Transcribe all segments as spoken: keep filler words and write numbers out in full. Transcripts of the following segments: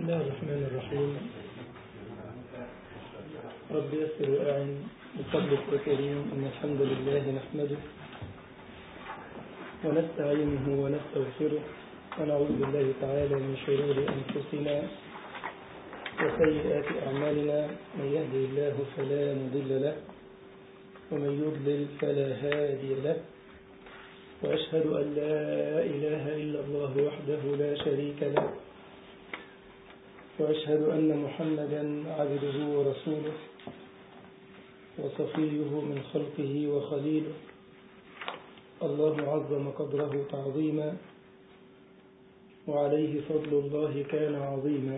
الله الرحمن الرحيم. رب يسر وأعن بفضلك الكريم. إن الحمد لله نحمده ونستعينه ونستغفره ونعوذ بالله تعالى من شرور أنفسنا وسيئات أعمالنا. من يهدي الله فلا مضل له ومن يضلل فلا هادي له، وأشهد أن لا إله إلا الله وحده لا شريك له، وأشهد أن محمدا عبده ورسوله وصفيه من خلقه وخليله. الله عظم قدره تعظيما، وعليه فضل الله كان عظيما.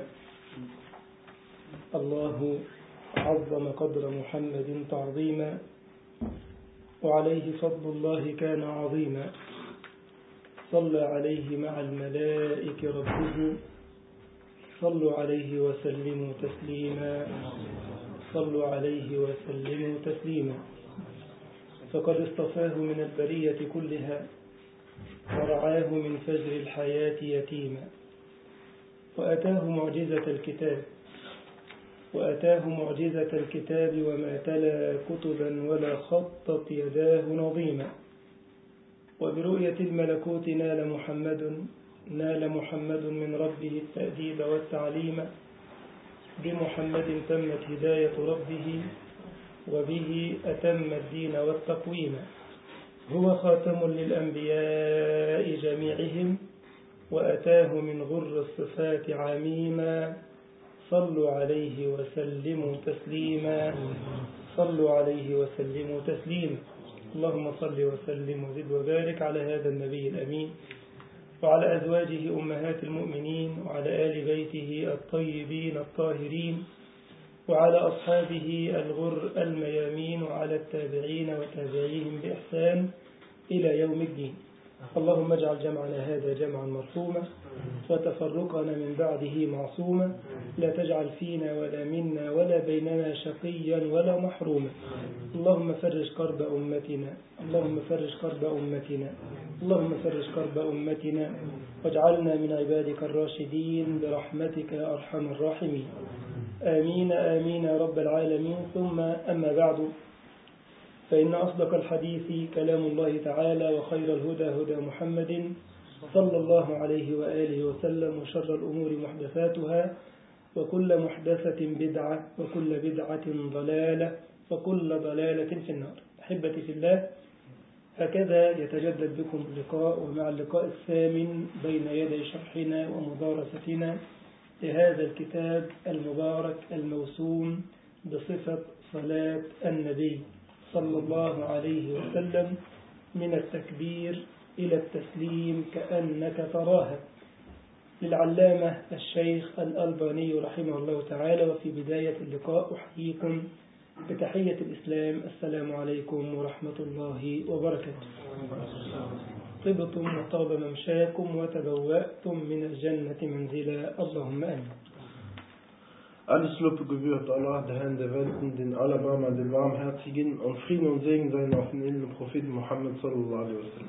الله عظم قدر محمد تعظيما، وعليه فضل الله كان عظيما. صلى عليه مع الملائكة ربه، صلوا عليه وسلموا تسليما، صلوا عليه وسلموا تسليما. فقد اصطفاه من البرية كلها ورعاه من فجر الحياة يتيما، وأتاه معجزة الكتاب وأتاه معجزة الكتاب وما تلا كتبا ولا خطت يداه نظيما. وبرؤية الملكوت نال محمد نال محمد من ربه التأديب والتعليم. بمحمد تمت هداية ربه، وبه أتم الدين والتقويم. هو خاتم للأنبياء جميعهم، وأتاه من غر الصفات عميما. صلوا عليه وسلموا تسليما، صلوا عليه وسلموا تسليما. اللهم صل وسلم وزد وبارك على هذا النبي الأمين، وعلى أزواجه أمهات المؤمنين، وعلى آل بيته الطيبين الطاهرين، وعلى أصحابه الغر الميامين، وعلى التابعين وتابعيهم بإحسان إلى يوم الدين. اللهم اجعل جمعنا هذا جمعا مرحوما، وتفرقنا من بعده معصوما. لا تجعل فينا ولا منا ولا بيننا شقيا ولا محروما. اللهم فرج كرب أمتنا اللهم فرج كرب أمتنا اللهم فرج كرب أمتنا، واجعلنا من عبادك الراشدين برحمتك يا أرحم الراحمين. آمين آمين يا رب العالمين. ثم أما بعد، فإن أصدق الحديث كلام الله تعالى، وخير الهدى هدى محمد صلى الله عليه وآله وسلم، وشر الأمور محدثاتها، وكل محدثة بدعة، وكل بدعة ضلالة، وكل ضلالة في النار. أحبتي في الله، هكذا يتجدد بكم اللقاء، ومع اللقاء الثامن بين يدي شرحنا ومدارستنا لهذا الكتاب المبارك الموسوم بصفة صلاة النبي صلى الله عليه وسلم، من التكبير إلى التسليم كأنك تراها، للعلامة الشيخ الألباني رحمه الله تعالى. وفي بداية اللقاء أحييكم بتحية الإسلام: السلام عليكم ورحمة الله وبركاته. طبتم وطاب ممشاكم وتبوأتم من الجنة منزلا، اللهم آمين. Alles Lob gebührt Allah, der Herrn der Welten, den Allerbarmer, den Barmherzigen, und Frieden und Segen seien auf den edlen Propheten Muhammad sallallahu alaihi wasallam.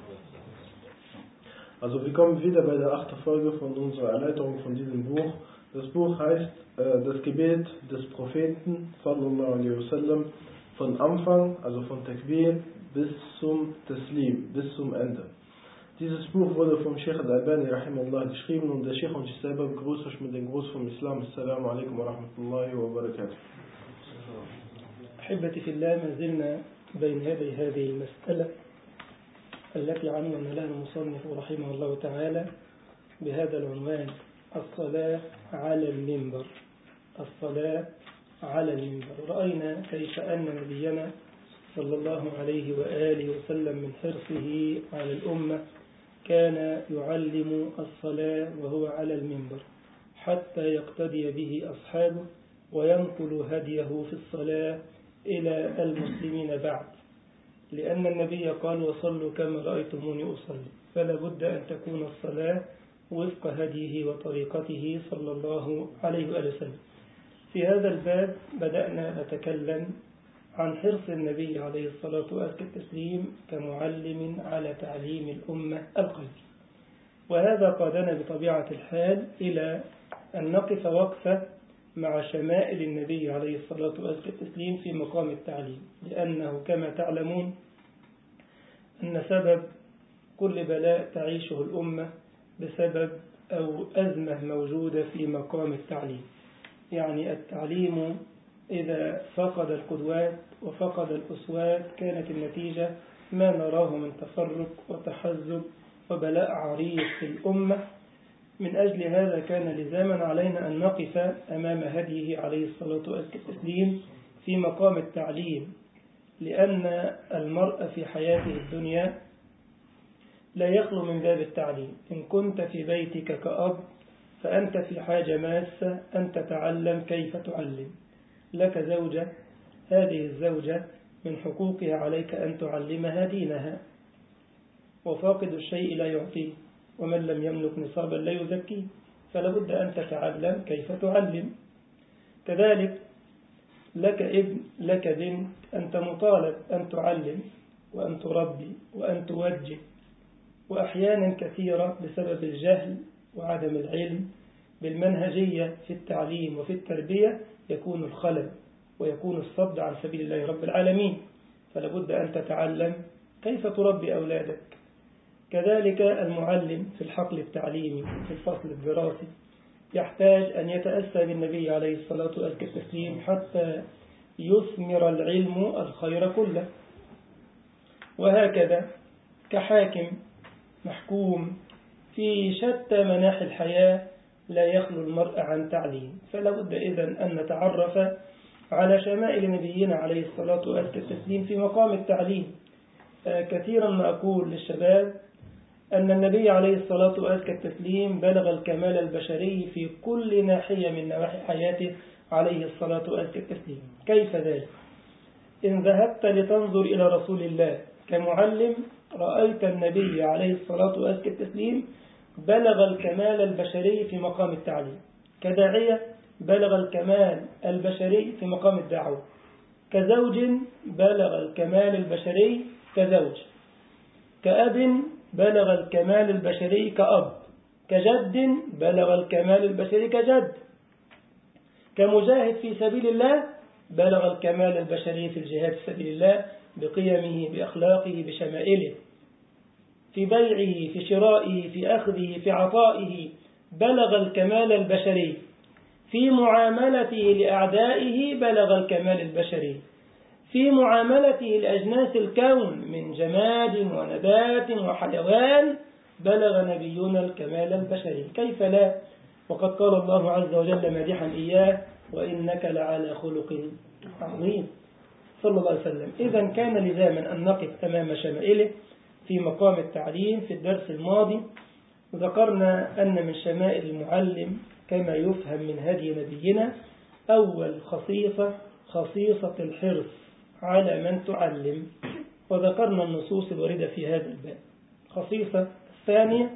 Also wir kommen wieder bei der achten Folge von unserer Erläuterung von diesem Buch. Das Buch heißt äh, das Gebet des Propheten sallallahu alaihi wasallam, von Anfang, also von Takbir bis zum Taslim, bis zum Ende. Dieses Buch wurde vom Sheikh al-Albani rahimahullah geschrieben, und der Sheikh und ich selber begrüße euch mit dem Gruß vom Islam. Assalamu alaikum wa rahmatullahi wa barakatuh. أحبتي في الله، ما زلنا بين يدي هذه المسألة التي عنون لها المصنف رحمه الله تعالى بهذا العنوان: الصلاة على المنبر. الصلاة على المنبر. رأينا كيف أن نبينا صلى الله عليه وآله وسلم من حرصه على الأمة كان يعلم الصلاة وهو على المنبر، حتى يقتدي به أصحابه وينقل هديه في الصلاة إلى المسلمين بعد، لأن النبي قال: وصلوا كما رأيتموني أصلي. فلا بد أن تكون الصلاة وفق هديه وطريقته صلى الله عليه وآله وسلم. في هذا الباب بدأنا نتكلم عن حرص النبي عليه الصلاة والتسليم كمعلم على تعليم الأمة القلب، وهذا قادنا بطبيعة الحال إلى أن نقف وقفة مع شمائل النبي عليه الصلاة والتسليم في مقام التعليم، لأنه كما تعلمون أن سبب كل بلاء تعيشه الأمة بسبب أو أزمة موجودة في مقام التعليم. يعني التعليم إذا فقد القدوات وفقد الأسوات كانت النتيجة ما نراه من تفرق وتحزب وبلاء عريض في الأمة. من أجل هذا كان لزاما علينا أن نقف أمام هديه عليه الصلاة والتسليم في مقام التعليم، لأن المرء في حياته الدنيا لا يخلو من باب التعليم. إن كنت في بيتك كأب فأنت في حاجة ماسة أن تتعلم كيف تعلم. لك زوجة، هذه الزوجة من حقوقها عليك أن تعلمها دينها، وفاقد الشيء لا يعطيه، ومن لم يملك نصابا لا يزكيه، فلا بد أن تتعلم كيف تعلم. كذلك لك ابن، لك بنت، أنت مطالب أن تعلم وأن تربي وأن توجه، وأحيانا كثيرة بسبب الجهل وعدم العلم بالمنهجية في التعليم وفي التربية يكون الخلل ويكون الصد عن سبيل الله رب العالمين، فلا بد أن تتعلم كيف تربي أولادك. كذلك المعلم في الحقل التعليمي في الفصل الدراسي يحتاج أن يتأسى بالنبي عليه الصلاة والتسليم حتى يثمر العلم الخير كله. وهكذا كحاكم محكوم في شتى مناحي الحياة لا يخلو المرء عن تعليم، فلا بد إذن أن نتعرف على شمائل نبينا عليه الصلاة والتسليم في مقام التعليم. كثيرا ما أقول للشباب أن النبي عليه الصلاة والتسليم بلغ الكمال البشري في كل ناحية من نواحي حياته عليه الصلاة والتسليم. كيف ذلك؟ إن ذهبت لتنظر إلى رسول الله كمعلم رأيت النبي عليه الصلاة والتسليم بلغ الكمال البشري في مقام التعليم. كداعية بلغ الكمال البشري في مقام الدعوة. كزوج بلغ الكمال البشري كزوج. كأب بلغ الكمال البشري كأب. كجد بلغ الكمال البشري كجد. كمجاهد في سبيل الله بلغ الكمال البشري في الجهاد في سبيل الله بقيمه بأخلاقه بشمائله، في بيعه في شرائه في أخذه في عطائه بلغ الكمال البشري، في معاملته لأعدائه بلغ الكمال البشري، في معاملته لأجناس الكون من جماد ونبات وحيوان بلغ نبينا الكمال البشري. كيف لا؟ وقد قال الله عز وجل مادحا إياه: وإنك لعلى خلق عظيم صلى الله عليه وسلم. إذن كان لزاما أن نقف أمام شمائله في مقام التعليم. في الدرس الماضي ذكرنا أن من شمائل المعلم كما يفهم من هدي نبينا أول خصيصة خصيصة الحرص على من تعلم، وذكرنا النصوص الواردة في هذا الباب. خصيصة الثانية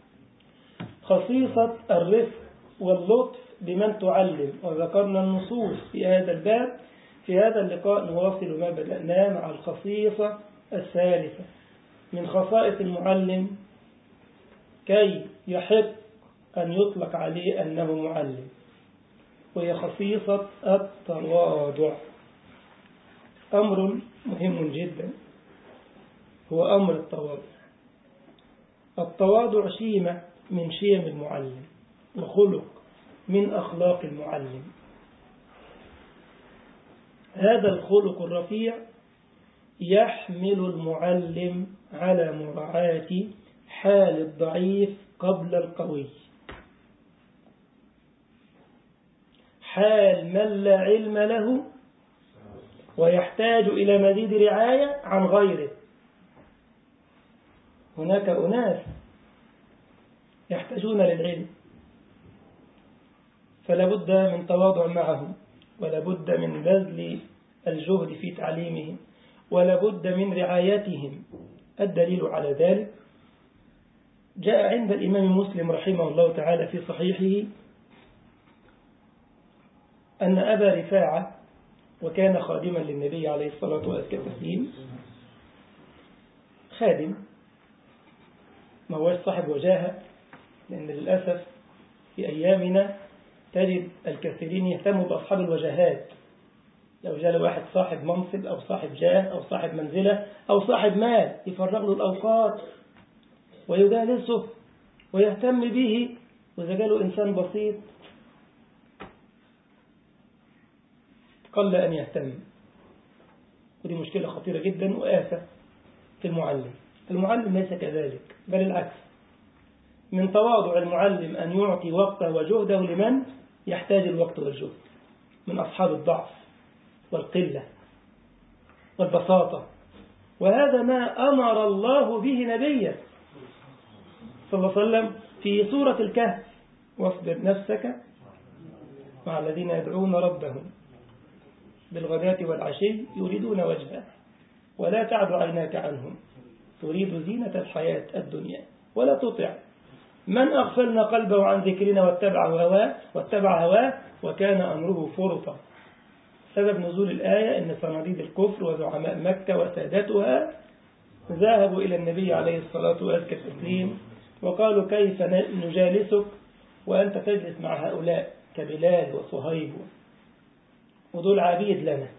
خصيصة الرفق واللطف بمن تعلم، وذكرنا النصوص في هذا الباب. في هذا اللقاء نواصل ما بدأناه مع الخصيصة الثالثة من خصائص المعلم كي يحق أن يطلق عليه أنه معلم، وهي خصيصة التواضع. أمر مهم جدا هو أمر التواضع. التواضع شيمة من شيم المعلم وخلق من أخلاق المعلم. هذا الخلق الرفيع يحمل المعلم على مراعاة حال الضعيف قبل القوي، حال من لا علم له ويحتاج إلى مزيد رعاية عن غيره. هناك أناس يحتاجون للعلم فلا بد من تواضع معهم، ولا بد من بذل الجهد في تعليمهم، ولا بد من رعايتهم. الدليل على ذلك جاء عند الإمام مسلم رحمه الله تعالى في صحيحه أن أبا رفاعة، وكان خادما للنبي عليه الصلاة والسلام، خادم ما هو صاحب وجاهة، لأن للأسف في أيامنا تجد الكثيرين يهتموا بأصحاب الوجهات. لو جاء واحد صاحب منصب أو صاحب جاه أو صاحب منزلة أو صاحب مال يفرغ له الأوقات ويجالسه ويهتم به، وإذا جاء إنسان بسيط قل أن يهتم. ودي مشكلة خطيرة جدا وآفة في المعلم. المعلم ليس كذلك، بل العكس. من تواضع المعلم أن يعطي وقته وجهده لمن يحتاج الوقت والجهد، من أصحاب الضعف والقلة والبساطة. وهذا ما أمر الله به نبيه صلى الله عليه وسلم في سورة الكهف: واصبر نفسك مع الذين يدعون ربهم بالغداة والعشي يريدون وجهه ولا تعد عيناك عنهم تريد زينة الحياة الدنيا ولا تطع من أغفلنا قلبه عن ذكرنا واتبع هواه واتبع هواه وكان أمره فرطا. سبب نزول الآية أن صناديد الكفر وزعماء مكة وسادتها ذهبوا إلى النبي عليه الصلاة والسلام وقالوا: كيف نجالسك وأنت تجلس مع هؤلاء كبلال وصهيب ودول عبيد لنا،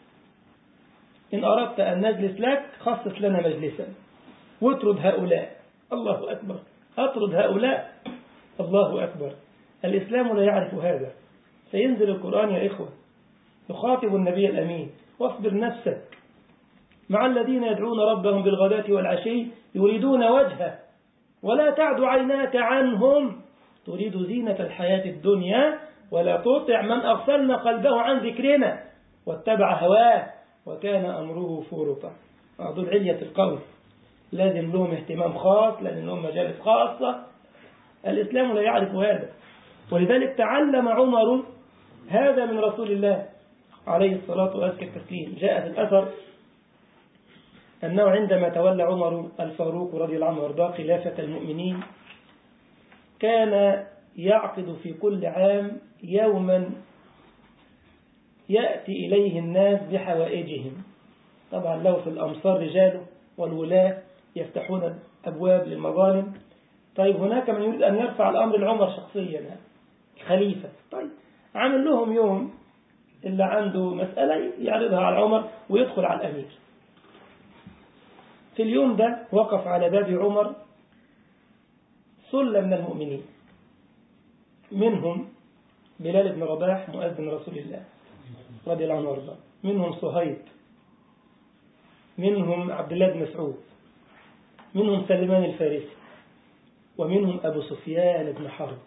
إن أردت أن نجلس لك خصص لنا مجلسا واطرد هؤلاء. الله أكبر، أطرد هؤلاء، الله أكبر. الإسلام لا يعرف هذا. سينزل القرآن يا إخوة يخاطب النبي الأمين: واصبر نفسك مع الذين يدعون ربهم بالغداة والعشي يريدون وجهه ولا تعد عيناك عنهم تريد زينة الحياة الدنيا ولا تطع من أغفلنا قلبه عن ذكرنا واتبع هواه وكان أمره فرطا. دول علية القول، لازم لهم اهتمام خاص، لازم لهم مجالس خاصة. الإسلام لا يعرف هذا، ولذلك تعلم عمر هذا من رسول الله عليه الصلاة والسلام. جاء في الأثر أنه عندما تولى عمر الفاروق رضي الله عنه وارضاه خلافة المؤمنين كان يعقد في كل عام يوما يأتي إليه الناس بحوائجهم. طبعا له في الأمصار رجاله والولاة يفتحون أبواب للمظالم. طيب هناك من يريد أن يرفع الأمر لعمر شخصيا خليفة، طيب عمل لهم يوم اللي عنده مسألة يعرضها على عمر ويدخل على الأمير. في اليوم ده وقف على باب عمر سلة من المؤمنين، منهم بلال بن رباح مؤذن رسول الله رضي الله عنه وارضاه، منهم صهيب، منهم عبد الله بن مسعود، منهم سلمان الفارسي، ومنهم أبو سفيان بن حرب،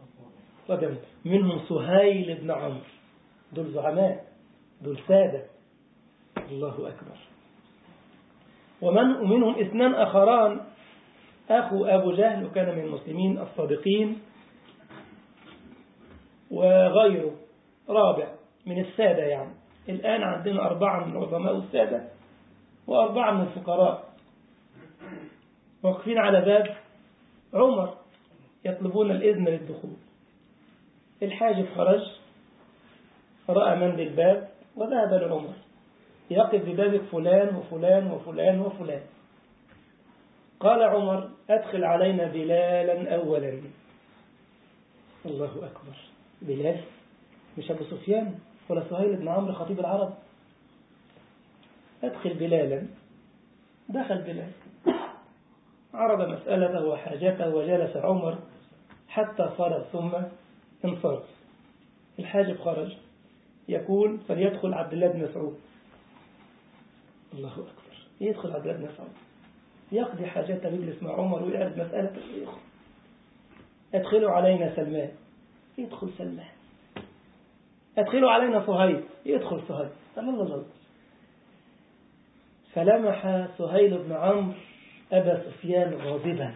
منهم سهيل بن عمرو. دول زعماء، دول سادة، الله أكبر. ومن ومنهم اثنان آخران، أخو أبو جهل وكان من المسلمين الصادقين، وغيره رابع من السادة. يعني الآن عندنا أربعة من عظماء السادة وأربعة من الفقراء واقفين على باب عمر يطلبون الإذن للدخول. الحاجب خرج رأى من بالباب وذهب لعمر: يقف ببابك فلان وفلان وفلان وفلان. قال عمر: أدخل علينا بلالا أولا. الله أكبر، بلال مش أبو سفيان ولا سهيل بن عمرو خطيب العرب، أدخل بلالا. دخل بلال، عرض مسألته وحاجته وجلس عمر حتى فرغ ثم انصرف. الحاجب خرج يقول: فليدخل عبد الله بن مسعود. الله أكبر، يدخل عبد الله بن مسعود يقضي حاجته يجلس مع عمر ويعرض مسألته. أدخلوا علينا سلمان، يدخل سلمان. أدخلوا علينا صهيب، يدخل صهيب. الله الله. فلمح سهيل بن عمرو أبا سفيان غاضبا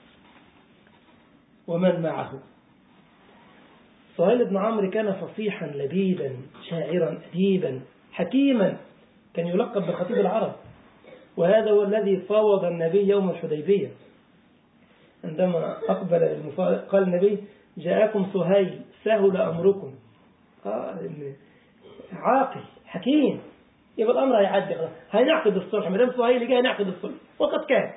ومن معه. سهيل بن عمرو كان فصيحا لبيبا شاعرا أديبا حكيما، كان يلقب بخطيب العرب، وهذا هو الذي فاوض النبي يوم الحديبية. عندما أقبل المفاوض قال النبي: جاءكم سهيل سهل أمركم. قال عاقل حكيم، يبقى الأمر هيعدي، هنعقد الصلح، مدام سهيل جاء نعقد الصلح، وقد كان.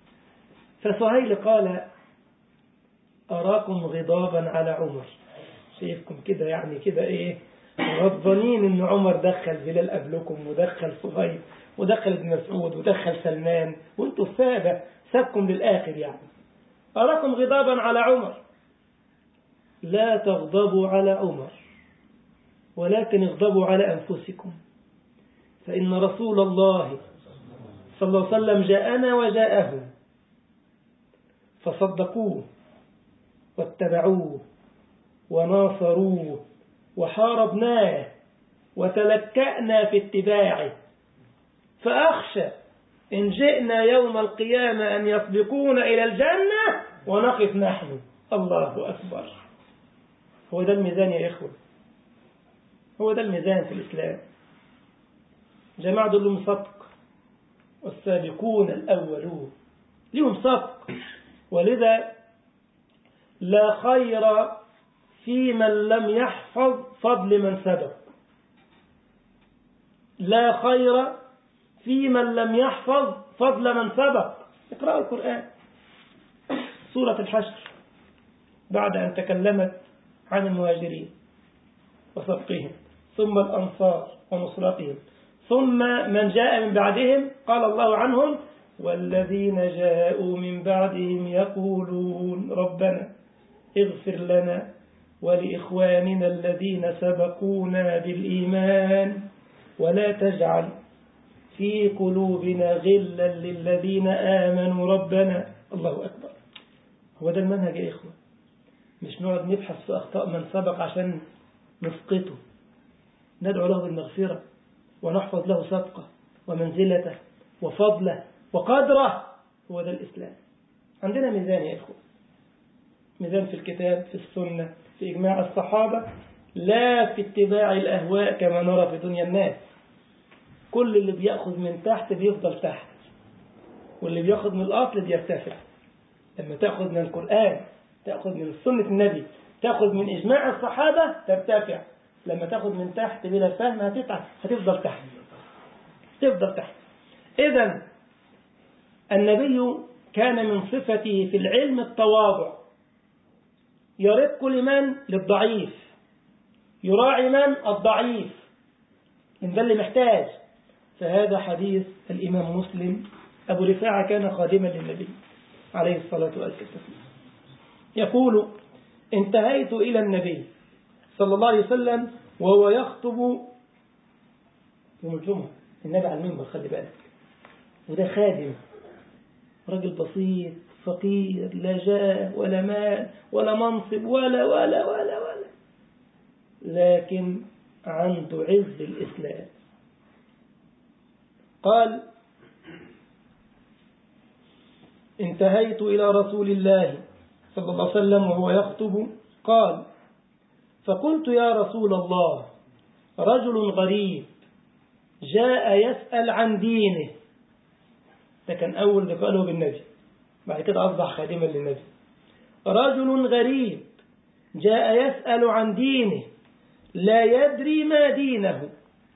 فسهيل قال: أراكم غضابا على عمر شايفكم كده يعني كده إيه غضبانين إن عمر دخل بلال قبلكم ودخل صهيب ودخل ابن مسعود ودخل سلمان وانتوا السادة سابكم للآخر يعني. أراكم غضابا على عمر. لا تغضبوا على عمر ولكن اغضبوا على أنفسكم، فإن رسول الله صلى الله عليه وسلم جاءنا وجاءه فصدقوه واتبعوه وناصروه وحاربناه وتلكأنا في اتباعه، فأخشى إن جئنا يوم القيامة أن يسبقون إلى الجنة ونقف نحن. الله أكبر. هو ده الميزان يا إخوة، هو ده الميزان في الإسلام. جماعة دول لهم صدق، والسابقون الأولون لهم صدق، ولذا لا خير في من لم يحفظ فضل من سبق. لا خير في من لم يحفظ فضل من سبق. اقرأوا القرآن سورة الحشر بعد أن تكلمت عن المهاجرين وسبقهم، ثم الأنصار ونصرتهم، ثم من جاء من بعدهم قال الله عنهم والذين جاءوا من بعدهم يقولون ربنا اغفر لنا ولإخواننا الذين سبقونا بالإيمان ولا تجعل في قلوبنا غلا للذين آمنوا ربنا. الله أكبر. هو ده المنهج يا إخوة، مش نقعد نبحث في أخطاء من سبق عشان نسقطه، ندعو له بالمغفرة ونحفظ له صدقه ومنزلته وفضله وقدره. هو ده الإسلام. عندنا ميزان يا إخوة، ميزان في الكتاب في السنة في إجماع الصحابة، لا في اتباع الأهواء كما نرى في دنيا الناس. كل اللي بيأخذ من تحت بيفضل تحت، واللي بيأخذ من الأصل بيرتفع. لما تأخذ من القرآن، تأخذ من سنة النبي، تأخذ من إجماع الصحابة ترتفع. لما تأخذ من تحت بلا فهم هتتعب، هتفضل تحت تفضل تحت. إذن النبي كان من صفته في العلم التواضع، يرق لمن؟ للضعيف، يراعي من؟ الضعيف، إن ده اللي محتاج. فهذا حديث الإمام مسلم. أبو رفاعة كان خادما للنبي عليه الصلاة والسلام، يقول انتهيت إلى النبي صلى الله عليه وسلم وهو يخطب يوم الجمعة، النبي على المنبر، خلي بالك، وده خادم رجل بسيط فقير، لا جاه ولا مال ولا منصب ولا ولا ولا ولا لكن عنده عز الإسلام. قال انتهيت إلى رسول الله صلى الله عليه وسلم وهو يخطب، قال فقلت يا رسول الله رجل غريب جاء يسأل عن دينه. ده كان أول لقاء بالنبي، بعد كده أصبح خادما للنبي. رجل غريب جاء يسأل عن دينه لا يدري ما دينه.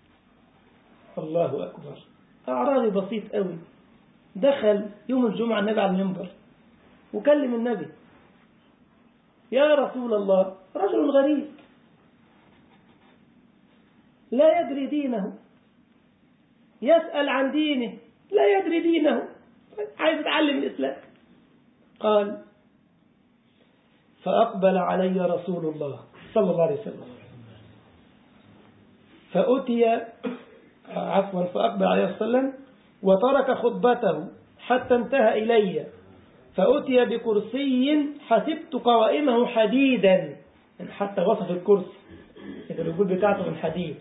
الله أكبر. أعرابي بسيط قوي دخل يوم الجمعة النبي على المنبر وكلم النبي، يا رسول الله رجل غريب لا يدري دينه، يسأل عن دينه لا يدري دينه، عايز يتعلم الإسلام. قال فأقبل علي رسول الله صلى الله عليه وسلم فأتي عفوا فأقبل عليه وسلم وترك خطبته حتى انتهى إلي، فأتي بكرسي حسبت قوائمه حديدا، حتى وصف الكرسي إذا الرجول بتاعته من حديد.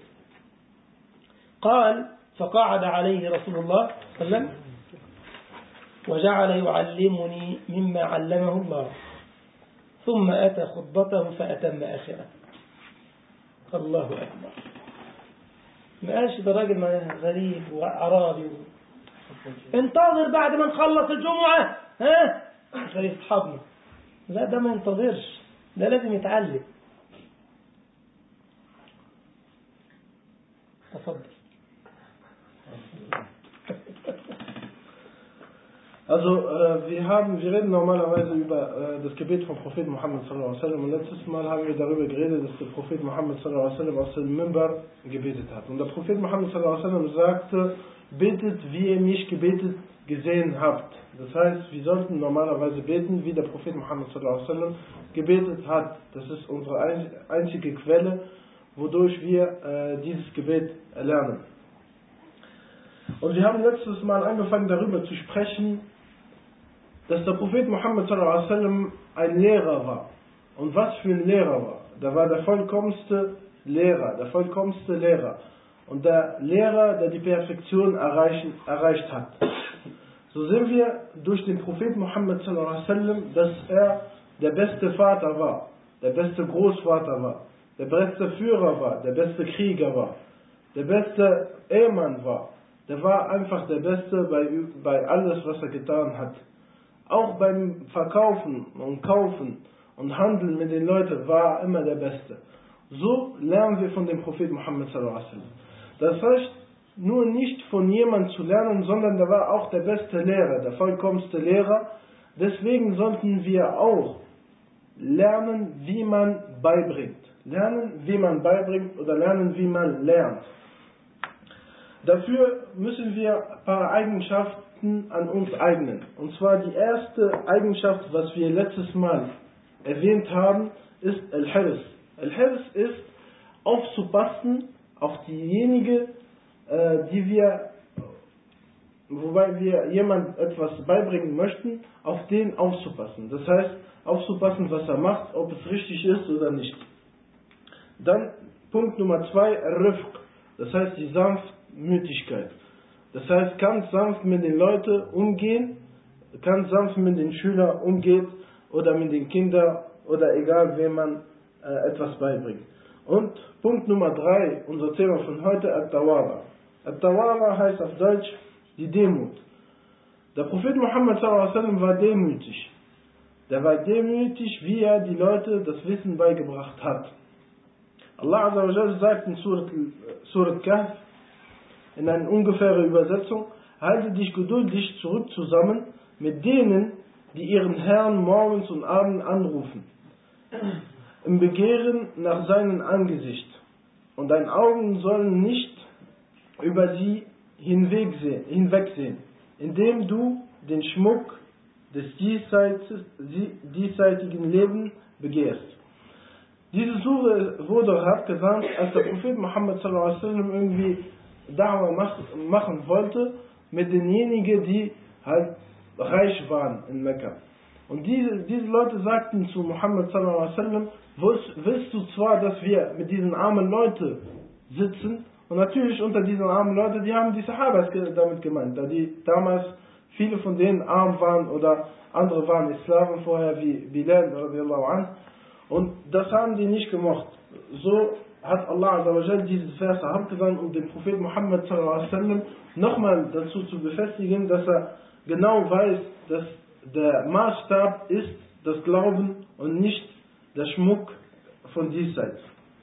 قال فقعد عليه رسول الله صلى الله عليه وسلم وجعل يعلمني مما علمه الله، ثم أتى خطبته فأتم آخره. الله أكبر. ما قالش ده راجل غريب وعرابي و... انتظر بعد ما نخلص الجمعة ها زي اصحابنا. لا، ده ما ينتظرش، ده لازم يتعلم. تفضل. Also äh, wir haben, wir reden normalerweise über äh, das Gebet vom Propheten Muhammad sallallahu alaihi wasallam und letztes Mal haben wir darüber geredet, dass der Prophet Muhammad sallallahu alaihi wasallam aus dem Minbar gebetet hat. Und der Prophet Muhammad sallallahu alaihi wasallam sagte, betet, wie ihr mich gebetet gesehen habt. Das heißt, wir sollten normalerweise beten, wie der Prophet Muhammad sallallahu alaihi wasallam gebetet hat. Das ist unsere einzige Quelle, wodurch wir äh, dieses Gebet erlernen. Und wir haben letztes Mal angefangen darüber zu sprechen, dass der Prophet Muhammad sallallahu alaihi wasallam ein Lehrer war. Und was für ein Lehrer war. Der war der vollkommenste Lehrer, der vollkommenste Lehrer. Und der Lehrer, der die Perfektion erreichen, erreicht hat. So sehen wir durch den Propheten Muhammad sallallahu alaihi wasallam, dass er der beste Vater war, der beste Großvater war, der beste Führer war, der beste Krieger war, der beste Ehemann war. Der war einfach der Beste bei, bei alles, was er getan hat. Auch beim Verkaufen und Kaufen und Handeln mit den Leuten war er immer der Beste. So lernen wir von dem Propheten Muhammad sallallahu alaihi wasallam. Das heißt, nur nicht von jemandem zu lernen, sondern der war auch der beste Lehrer, der vollkommenste Lehrer. Deswegen sollten wir auch lernen, wie man beibringt. Lernen, wie man beibringt oder lernen, wie man lernt. Dafür müssen wir ein paar Eigenschaften an uns eignen. Und zwar die erste Eigenschaft, was wir letztes Mal erwähnt haben, ist Al-Hirs. Al-Hirs ist aufzupassen auf diejenige, äh, die wir, wobei wir jemand etwas beibringen möchten, auf den aufzupassen. Das heißt, aufzupassen, was er macht, ob es richtig ist oder nicht. Dann Punkt Nummer zwei, Rifq. Das heißt die Sanftmütigkeit. Das heißt, ganz sanft mit den Leuten umgehen, ganz sanft mit den Schülern umgeht oder mit den Kindern oder egal, wem man äh, etwas beibringt. Und Punkt Nummer drei, unser Thema von heute, At-Tawara. At-Tawara heißt auf Deutsch die Demut. Der Prophet Muhammad sallallahu alaihi wasallam war demütig. Der war demütig, wie er die Leute das Wissen beigebracht hat. Allah Azza wa Jalla sagt in Surat, Surat Kahf, in einer ungefähren Übersetzung, halte dich geduldig zurück zusammen mit denen, die ihren Herrn morgens und abends anrufen, im Begehren nach seinem Angesicht. Und deine Augen sollen nicht über sie hinwegsehen, hinwegsehen, indem du den Schmuck des diesseitigen Lebens begehrst. Diese Sure wurde herabgesandt, als der Prophet Muhammad sallallahu alaihi wasallam irgendwie Da'wah machen wollte mit denjenigen, die halt reich waren in Mekka. Und diese, diese Leute sagten zu Muhammad sallallahu alaihi wasallam, willst du zwar, dass wir mit diesen armen Leuten sitzen? Und natürlich unter diesen armen Leuten, die haben die Sahabas damit gemeint, da die damals viele von denen arm waren oder andere waren Islam vorher wie Bilal radiallahu anh. Und das haben die nicht gemocht. So hat Allah Azza wa Jalla dieses Vers abgesandt, um den Prophet Muhammad sallallahu alaihi wasallam nochmal dazu zu befestigen, dass er genau weiß, dass der Maßstab ist das Glauben und nicht der Schmuck von diesseits.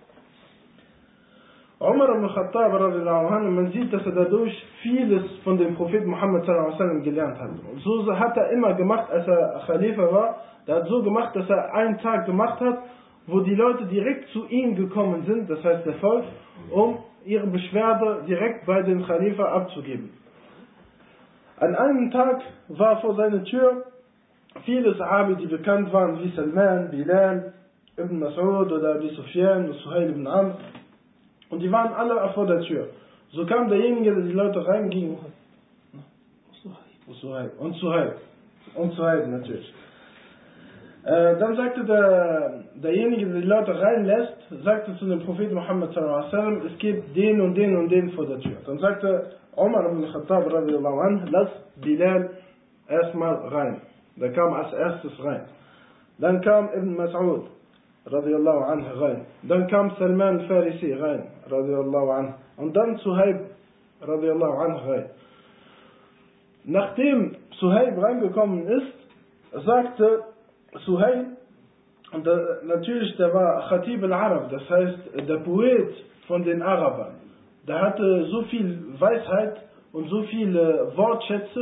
Umar ibn Khattab radiallahu anhu, man sieht, dass er dadurch vieles von dem Prophet Muhammad sallallahu alaihi wasallam gelernt hat. Und so hat er immer gemacht, als er Khalifa war, der hat so gemacht, dass er einen Tag gemacht hat, wo die Leute direkt zu ihm gekommen sind, das heißt der Volk, um ihre Beschwerde direkt bei dem Khalifa abzugeben. An einem Tag war vor seiner Tür viele Sahabi, die bekannt waren, wie Salman, Bilal, Ibn Mas'ud oder Abi Sufyan, Suhail ibn Amr. Und die waren alle vor der Tür. So kam derjenige, der die Leute reinging. Suhail. Und Suhail. Und Suhail natürlich. Äh, dann sagte der, derjenige, der die Leute reinlässt, sagte zu dem Propheten Muhammad sallallahu alaihi wasallam, es gibt den und den und den vor der Tür. Dann sagte Umar ibn Khattab radiallahu anh, lass Bilal erstmal rein. Der kam als erstes rein. Dann kam Ibn Mas'ud radiallahu anh rein. Dann kam Salman al-Farisi rein radiallahu anh. Und dann Suhaib radiallahu anh rein. Nachdem Suhaib reingekommen ist, sagte Suhaib, und der, natürlich der war Khatib al-Arab, das heißt der Poet von den Arabern. Der hatte so viel Weisheit und so viele Wortschätze,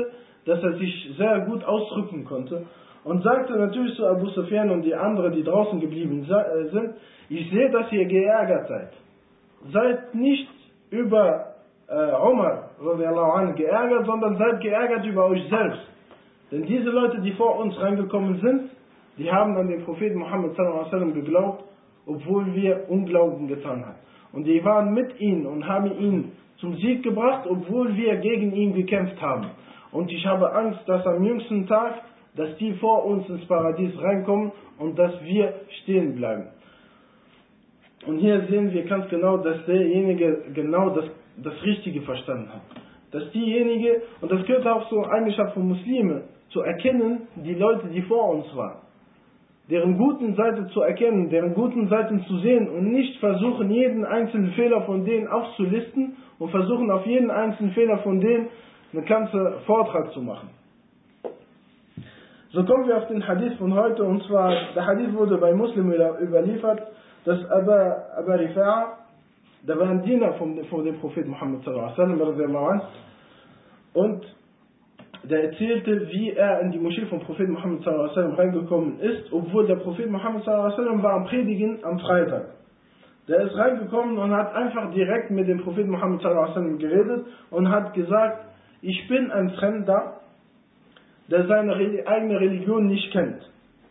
dass er sich sehr gut ausdrücken konnte und sagte natürlich zu Abu Sufyan und die anderen, die draußen geblieben sind, ich sehe, dass ihr geärgert seid. Seid nicht über äh, Umar geärgert, sondern seid geärgert über euch selbst. Denn diese Leute, die vor uns reingekommen sind, die haben an den Propheten Muhammad sallallahu alaihi wasallam geglaubt, obwohl wir Unglauben getan haben. Und die waren mit ihnen und haben ihn zum Sieg gebracht, obwohl wir gegen ihn gekämpft haben. Und ich habe Angst, dass am jüngsten Tag, dass die vor uns ins Paradies reinkommen und dass wir stehen bleiben. Und hier sehen wir ganz genau, dass derjenige genau das, das Richtige verstanden hat. Dass diejenige, und das gehört auch zur Eigenschaft von Muslimen, zu erkennen, die Leute, die vor uns waren. Deren guten Seite zu erkennen, deren guten Seiten zu sehen und nicht versuchen, jeden einzelnen Fehler von denen aufzulisten und versuchen, auf jeden einzelnen Fehler von denen einen ganzen Vortrag zu machen. So kommen wir auf den Hadith von heute, und zwar, der Hadith wurde bei Muslimen überliefert, dass Aba Rifa'a, der war ein Diener von, von dem Propheten Muhammad sallallahu alaihi wasallam, und der erzählte, wie er in die Moschee vom Propheten Muhammad sallallahu alaihi wasallam reingekommen ist, obwohl der Prophet Muhammad sallallahu alaihi wasallam war am Predigen am Freitag. Der ist reingekommen und hat einfach direkt mit dem Propheten Muhammad sallallahu alaihi wasallam geredet und hat gesagt, ich bin ein Fremder, der seine eigene Religion nicht kennt.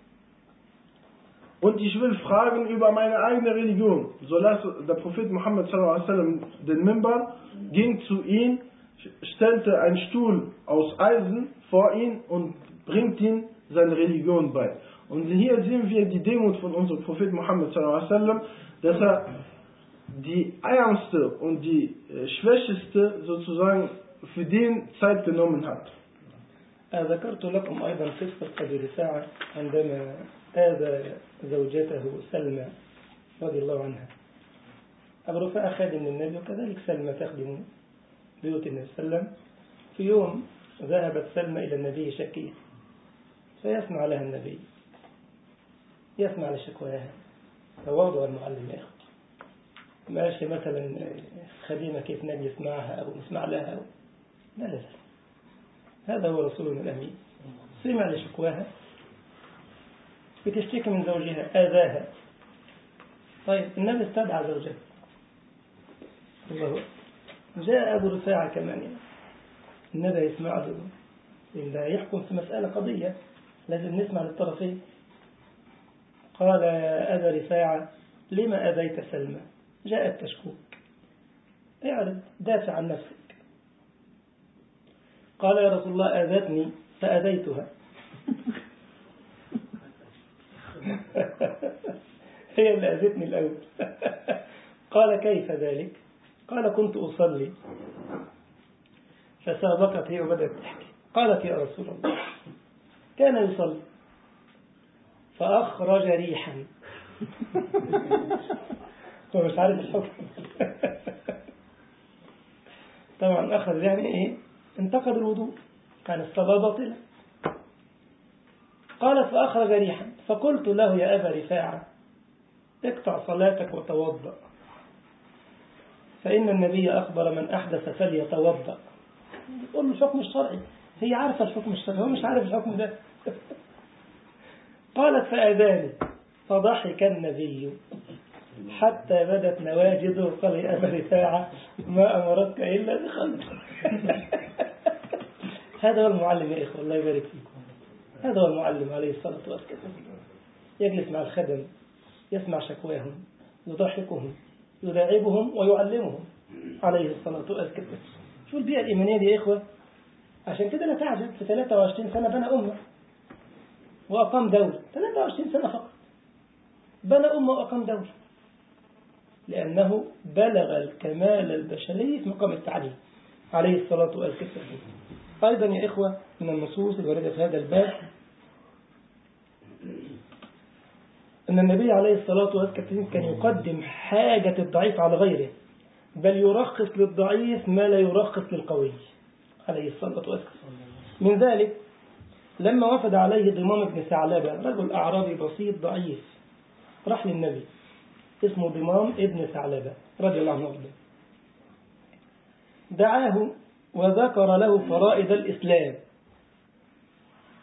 Und ich will fragen über meine eigene Religion. So las der Prophet Muhammad sallallahu alaihi wasallam den Minbar, ging zu ihm, stellte einen Stuhl aus Eisen vor ihn und bringt ihm seine Religion bei. Und hier sehen wir die Demut von unserem Prophet Muhammad sallallahu alaihi wasallam, dass er die ärmste und die schwächeste sozusagen für den Zeit genommen hat. ذكرت لكم أيضا قصة أبي رفاعة عندما آذى زوجته سلمى رضي الله عنها. أبو رفاعة خادم النبي وكذلك سلمى تخدم بيوت النبي صلى الله عليه وسلم. في يوم ذهبت سلمى إلى النبي شكية فيسمع لها النبي، يسمع لشكواها. تواضع المعلم يا أخي، ماشي مثلا خديمة كيف نجلس معها أو نسمع لها أو لا لا لا، هذا هو رسولنا الأمين. سمع لشكواها، بتشتكي من زوجها آذاها. طيب النبي استدعى زوجها، الله جاء أبو رفاعة كمان، النبي يسمع له، لأن ده يحكم في مسألة قضية لازم نسمع للطرفين. قال يا أبا رفاعة لما أذيت سلمى؟ جاءت تشكوك، اعرض دافع عن نفسك. قال يا رسول الله أذتني فأذيتها. هي اللي أذتني الأول. قال كيف ذلك؟ قال كنت أصلي فسابقت هي وبدأت تحكي. قالت يا رسول الله كان يصلي فأخرج ريحا. هو مش عارف الحكم. طبعا أخرج يعني إيه؟ انتقد الوضوء، كان الصلاة باطلة. قالت فأخرج ريحا، فقلت له يا أبا رفاعة اقطع صلاتك وتوضأ، فإن النبي أخبر من أحدث فليتوضأ. يقول له الحكم الشرعي، هي عارفة الحكم الشرعي، هو مش عارف الحكم ده. قالت فأذاني فضحك النبي حتى بدت نواجذه وقال يا أبا رفاعة ما أمرتك إلا بخمس. هذا هو المعلم يا إخوة، الله يبارك فيكم. هذا هو المعلم عليه الصلاة والسلام، يجلس مع الخدم يسمع شكواهم يضحكهم يداعبهم ويعلمهم عليه الصلاة والسلام. شو البيئة الإيمانية دي يا إخوة؟ عشان كده لا تعجب، في ثلاثة وعشرين سنة بنى أمة وأقام دولة. ثلاثة وعشرين سنة فقط بنى أمة وأقام دولة، لأنه بلغ الكمال البشري في مقام التعليم عليه الصلاة والسلام. أيضا يا إخوة من النصوص الواردة في هذا الباب أن النبي عليه الصلاة والسلام كان يقدم حاجة الضعيف على غيره، بل يرخص للضعيف ما لا يرخص للقوي عليه الصلاة والسلام. من ذلك لما وفد عليه ضمام بن ثعلبة، رجل أعرابي بسيط ضعيف، راح للنبي اسمه ضمام ابن ثعلبة رضي الله عنه، دعاه وذكر له فرائض الإسلام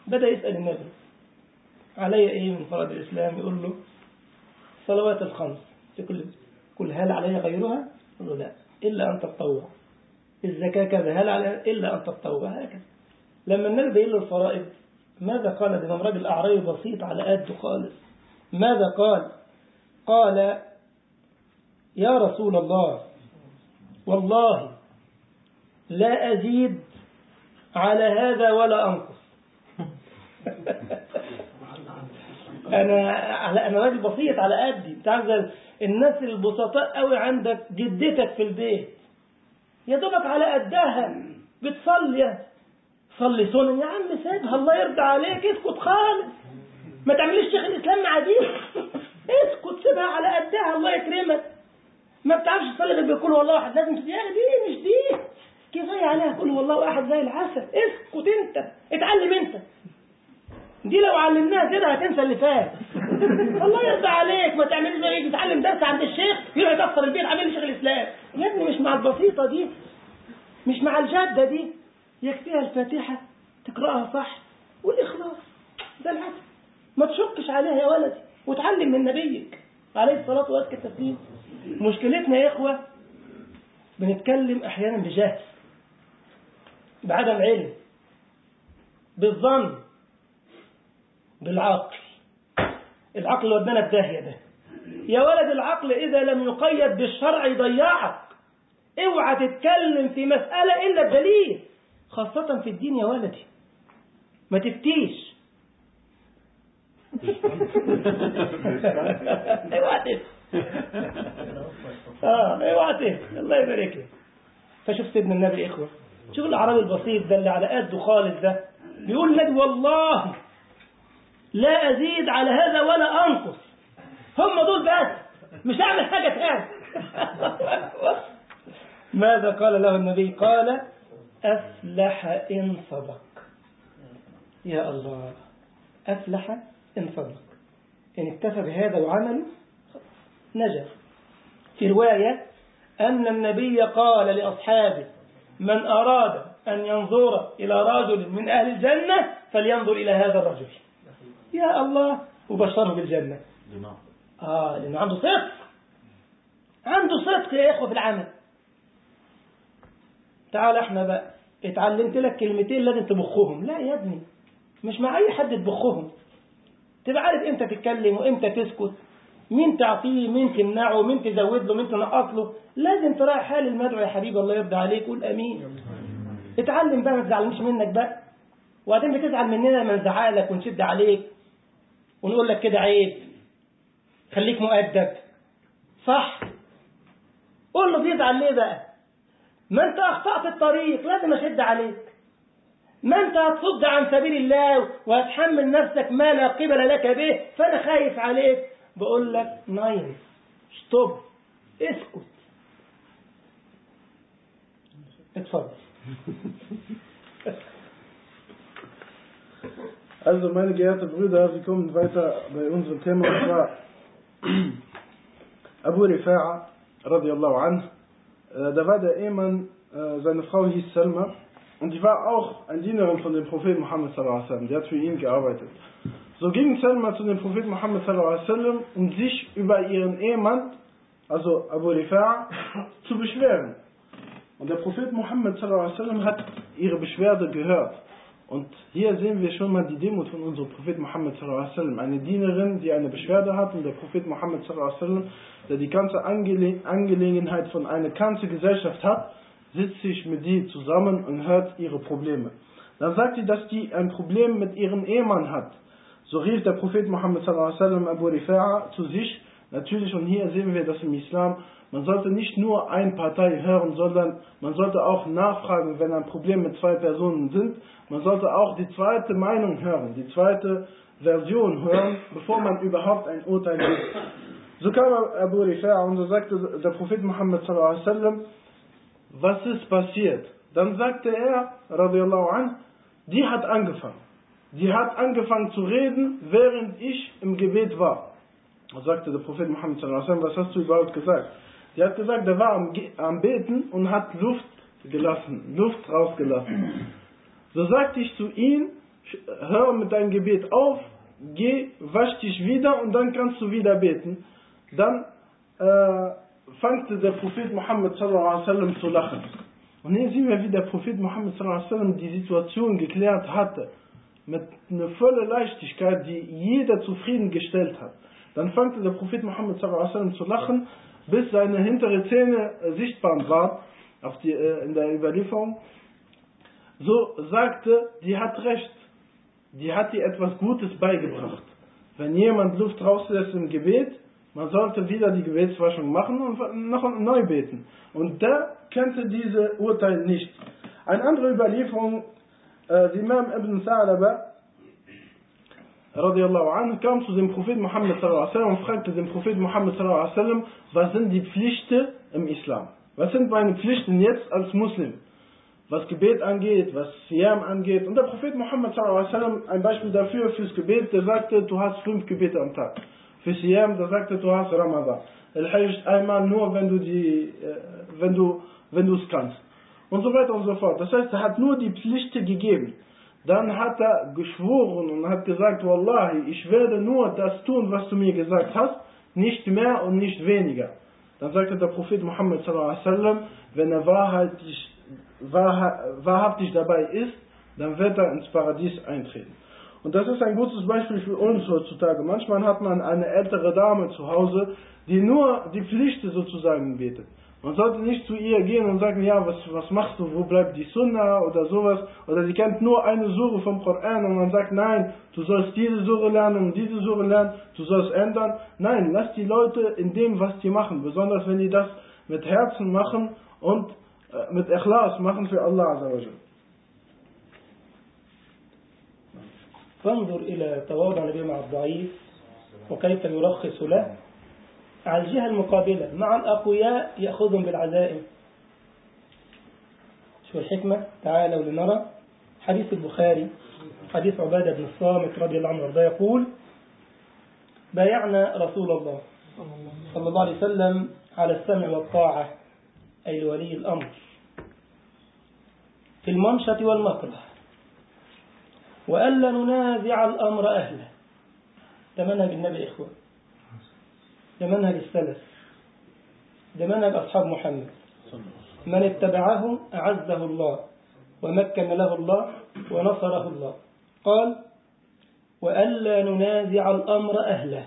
بدأ يسأل النبي علي إيه من فرائض الإسلام؟ يقول له صلوات الخمس. يقول قل هل علي غيرها؟ يقول له لا إلا أن تتطوع. الزكاة كذا، هل علي إلا أن تتطوع. هكذا. لما النبي بيقول له الفرائض ماذا قال؟ ده من راجل أعرابي بسيط على قده خالص. ماذا قال؟ قال يا رسول الله والله لا أزيد على هذا ولا أنقص. أنا أنا راجل بسيط على قدي. تعرف الناس البسطاء قوي عندك جدتك في البيت يا دوبك على قدها بتصلي، صلي سنن يا عم سيبها الله يرضى عليك، اسكت خالص ما تعمليش شيخ الإسلام مع دي، اسكت سيبها على قدها الله يكرمك. ما بتعرفش تصلي غير بيقول والله واحد، لازم تديها دي مش دي كفايه عليها قول والله واحد زي العسل. اسكت انت اتعلم انت دي، لو علمناها كده هتنسى اللي فات. الله يرضى عليك ما تعملش زي يجي تتعلم درس عند الشيخ يروح يكسر البيت عامل لي شيخ الاسلام. يا ابني مش مع البسيطه دي، مش مع الجاده دي، يكفيها الفاتحه تقراها صح والاخلاص ده العسل. ما تشكش عليها يا ولدي وتعلم من نبيك عليه الصلاه وازكى التسليم. مشكلتنا يا اخوه بنتكلم احيانا بجهل، بعدم علم، بالظن، بالعقل. العقل اللي ودانا في داهيه ده يا ولد. العقل اذا لم يقيد بالشرع يضيعك. اوعى تتكلم في مساله الا بدليل، خاصه في الدين يا ولدي. ما تفتيش. اوعى تفتي. اه اوعى تفتي الله يبارك لك. فشوف سيدنا النبي اخوه، شوف الاعرابي البسيط ده اللي على قده خالص ده بيقول لك والله لا ازيد على هذا ولا انقص. هم دول بس مش هعمل حاجه ثانيه. ماذا قال له النبي؟ قال افلح ان صدق. يا الله، افلح ان صدق، ان اكتفى بهذا وعمله نجا. في روايه ان النبي قال لاصحابه من اراد ان ينظر الى رجل من اهل الجنه فلينظر الى هذا الرجل. يا الله، وبشره بالجنة. آه لأنه عنده صدق، عنده صدق يا إخوة في العمل. تعال احنا بقى اتعلمت لك كلمتين لازم تبخهم. لا يا ابني مش مع أي حد تبخهم. تبقى عارف امتى تتكلم وامتى تسكت، مين تعطيه مين تمنعه مين تزود له مين تنقص له. لازم تراعي حال المدعو يا حبيبي. الله يرضى عليك قول امين. اتعلم بقى ما تزعلنيش منك بقى. وبعدين بتزعل مننا لما نزعلك ونشد عليك ونقول لك كده عيب، خليك مؤدب صح. قول له بيزعل ليه بقى؟ ما انت اخطأت الطريق لازم اشد عليك. ما انت هتصد عن سبيل الله وهتحمل نفسك ما لا قبل لك به، فانا خايف عليك. بقول لك نايم ستوب اسكت. اتفضل. Also meine geehrten Brüder, wir kommen weiter bei unserem Thema, und zwar Abu Rifa'a radiallahu anh, da war der Ehemann, seine Frau hieß Salma und die war auch eine Dienerin von dem Propheten Muhammad sallallahu alaihi wasallam, die hat für ihn gearbeitet. So ging Salma zu dem Propheten Muhammad sallallahu alaihi wasallam, um sich über ihren Ehemann, also Abu Rifa'a, zu beschweren. Und der Prophet Muhammad sallallahu alaihi wasallam hat ihre Beschwerde gehört. Und hier sehen wir schon mal die Demut von unserem Propheten Muhammad sallallahu alaihi wasallam. Eine Dienerin, die eine Beschwerde hat, und der Prophet Muhammad sallallahu alaihi wasallam, der die ganze Angele Angelegenheit von einer ganzen Gesellschaft hat, sitzt sich mit die zusammen und hört ihre Probleme. Dann sagt sie, dass die ein Problem mit ihrem Ehemann hat. So rief der Prophet Muhammad sallallahu alaihi wasallam Abu Rifa'a zu sich. Natürlich, und hier sehen wir das im Islam, man sollte nicht nur eine Partei hören, sondern man sollte auch nachfragen, wenn ein Problem mit zwei Personen sind. Man sollte auch die zweite Meinung hören, die zweite Version hören, bevor man überhaupt ein Urteil gibt. So kam Abu Rifa'a und so sagte der Prophet Muhammad sallallahu alaihi wasallam, was ist passiert? Dann sagte er, radiallahu anh, die hat angefangen. Die hat angefangen zu reden, während ich im Gebet war. Und sagte der Prophet Muhammad sallallahu alaihi wasallam, was hast du überhaupt gesagt? Die hat gesagt, er war am, am Beten und hat Luft gelassen, Luft rausgelassen. So sagte ich zu ihm, hör mit deinem Gebet auf, geh, wasch dich wieder und dann kannst du wieder beten. Dann äh, fangte der Prophet Muhammad sallallahu alaihi wasallam zu lachen. Und hier sehen wir, wie der Prophet Muhammad sallallahu alaihi wasallam die Situation geklärt hatte. Mit einer vollen Leichtigkeit, die jeder zufriedengestellt hat. Dann fangte der Prophet Muhammad sallallahu alaihi wasallam zu lachen, bis seine hintere Zähne äh, sichtbar waren auf die, äh, in der Überlieferung. So sagte, die hat recht. Die hat dir etwas Gutes beigebracht. Wenn jemand Luft rauslässt im Gebet, man sollte wieder die Gebetswaschung machen und noch neu beten. Und der kannte diese Urteil nicht. Eine andere Überlieferung, äh, Imam Ibn Sa'laba radiallahu anhu kam zu dem Propheten Muhammad sallallahu alaihi wasallam und fragte den Propheten Muhammad sallallahu alaihi wasallam, was sind die Pflichten im Islam? Was sind meine Pflichten jetzt als Muslim? Was Gebet angeht, was Siyam angeht. Und der Prophet Muhammad sallallahu alaihi wasallam, ein Beispiel dafür fürs Gebet, der sagte, du hast fünf Gebete am Tag. Für Siyam, der sagte, du hast Ramadan. Al-Hajj einmal nur, wenn du die, wenn du, wenn du es kannst. Und so weiter und so fort. Das heißt, er hat nur die Pflichten gegeben. Dann hat er geschworen und hat gesagt, Wallahi, ich werde nur das tun, was du mir gesagt hast, nicht mehr und nicht weniger. Dann sagte der Prophet Muhammad sallallahu alaihi wasallam, wenn er wahrhaftig, wahrhaftig dabei ist, dann wird er ins Paradies eintreten. Und das ist ein gutes Beispiel für uns heutzutage. Manchmal hat man eine ältere Dame zu Hause, die nur die Pflichten sozusagen betet. Man sollte nicht zu ihr gehen und sagen, ja, was, was machst du, wo bleibt die Sunna oder sowas. Oder sie kennt nur eine Sure vom Koran und man sagt, nein, du sollst diese Sure lernen und diese Sure lernen, du sollst ändern. Nein, lass die Leute in dem, was die machen. Besonders wenn die das mit Herzen machen und äh, mit Ikhlas machen für Allah Azza wa Jal. فانظر إلى تواضع النبي مع الضعيف وكيف يرخص له. على الجهة المقابلة مع الأقوياء يأخذهم بالعزائم. شو الحكمة؟ تعالوا لنرى حديث البخاري، حديث عبادة بن الصامت رضي الله عنه وارضاه يقول: بايعنا رسول الله صلى الله عليه وسلم على السمع والطاعة، أي لولي الأمر، في المنشط والمكره، وألا ننازع الأمر أهله. ده منهج النبي إخوة، ده منهج السلف، ده منهج أصحاب محمد. من اتبعه أعزه الله ومكن له الله ونصره الله. قال: وألا ننازع الأمر أهله،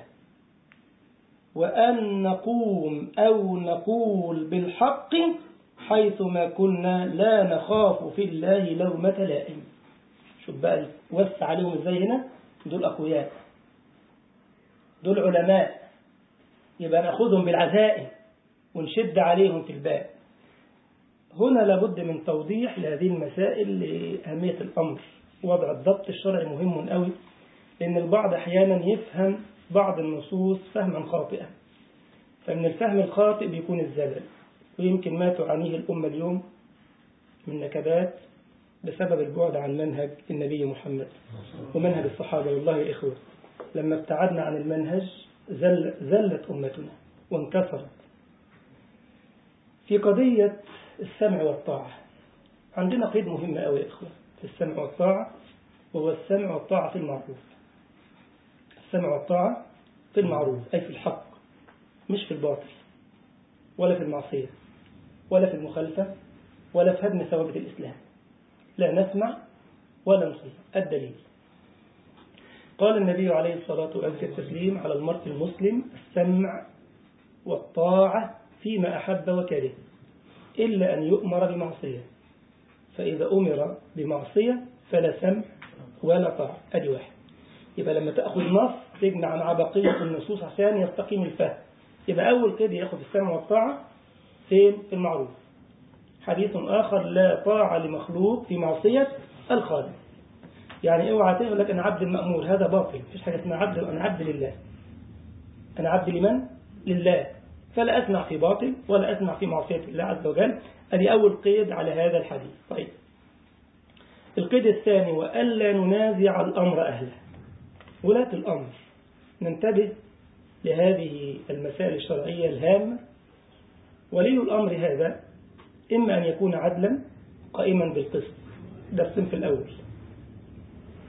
وأن نقوم أو نقول بالحق حيثما كنا لا نخاف في الله لومة لائم. شوف بقى وسع عليهم ازاي هنا، دول أقوياء، دول علماء، يبقى نأخذهم بالعزائم ونشد عليهم في الباب. هنا لابد من توضيح لهذه المسائل لأهمية الأمر. وضع الضبط الشرعي مهم قوي، لأن البعض أحيانا يفهم بعض النصوص فهما خاطئا، فمن الفهم الخاطئ بيكون الزلل، ويمكن ما تعانيه الأمة اليوم من نكبات بسبب البعد عن منهج النبي محمد ومنهج الصحابة. والله يا إخوة، لما ابتعدنا عن المنهج زل زلت أمتنا وانكسرت. في قضية السمع والطاعة عندنا قيد مهم أوي يا إخوة في السمع والطاعة، وهو السمع والطاعة في المعروف. السمع والطاعة في المعروف أي في الحق، مش في الباطل ولا في المعصية ولا في المخالفة ولا في هدم ثوابت الإسلام. لا نسمع ولا نطيع. الدليل: قال النبي عليه الصلاة والسلام على المرء المسلم: السمع والطاعة فيما أحب وكره، إلا أن يؤمر بمعصية، فإذا أمر بمعصية فلا سمع ولا طاعة. أدي واحد. يبقى لما تأخذ نص تجمع عن بقية النصوص عشان يستقيم الفهم. يبقى أول كده يأخذ السمع والطاعة فين؟ في المعروف. حديث آخر: لا طاعة لمخلوق في معصية الخالق. يعني اوعى تقول لك أنا عبد المأمور، هذا باطل. مفيش حاجة اسمها عبد، أنا عبد لله. أنا عبد لمن؟ لله. فلا أسمع في باطل ولا أسمع في معصية الله عز وجل. هذه أول قيد على هذا الحديث. طيب، القيد الثاني: وألا ننازع الأمر أهله. ولاة الأمر ننتبه لهذه المسائل الشرعية الهامة. ولي الأمر هذا إما أن يكون عدلا قائما بالقسط، ده الصنف الأول.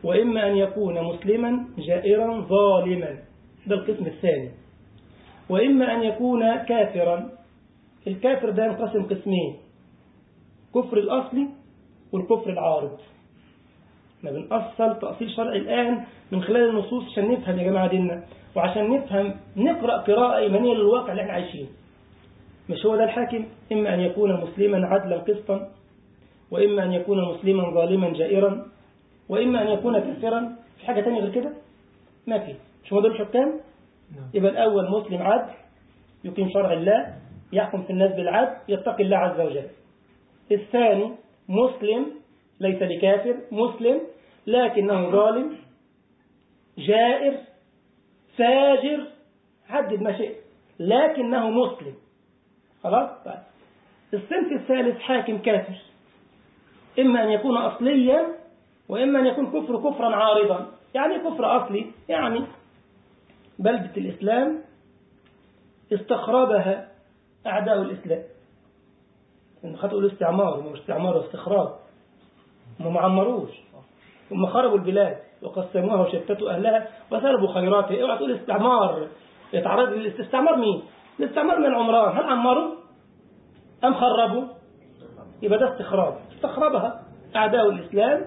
وإما أن يكون مسلما جائرا ظالما، ده القسم الثاني. وإما أن يكون كافرا. الكافر ده ينقسم قسمين: كفر الأصلي والكفر العارض. احنا بنأصل تأصيل شرعي الآن من خلال النصوص عشان نفهم يا جماعة ديننا، وعشان نفهم نقرأ قراءة إيمانية للواقع اللي احنا عايشين. مش هو ده الحاكم؟ إما أن يكون مسلما عدلا قسطا، وإما أن يكون مسلما ظالما جائرا، وإما أن يكون كافرا. في حاجة تانية غير كده؟ ما في. مش هو ده الحكام؟ يبقى الأول مسلم عدل يقيم شرع الله، يحكم في الناس بالعدل، يتقي الله عز وجل. الثاني مسلم ليس بكافر، مسلم لكنه ظالم جائر فاجر، حدد ما شئت، لكنه مسلم. خلاص. طيب. الصنف الثالث حاكم كافر، إما أن يكون أصليا وإما أن يكون كفر كفرا عارضا. يعني كفر أصلي، يعني بلدة الإسلام استخربها أعداء الإسلام. إن خطأوا الاستعمار، هم استعمار واستخراج، هم ما عمروش، هم خربوا البلاد وقسموها وشتتوا أهلها وسلبوا خيراتها. اوعى تقول استعمار يتعرض للاستعمار. مين؟ الاستعمار من العمران، هل عمروا أم خربوا؟ يبقى ده استخراج، استخربها أعداء الإسلام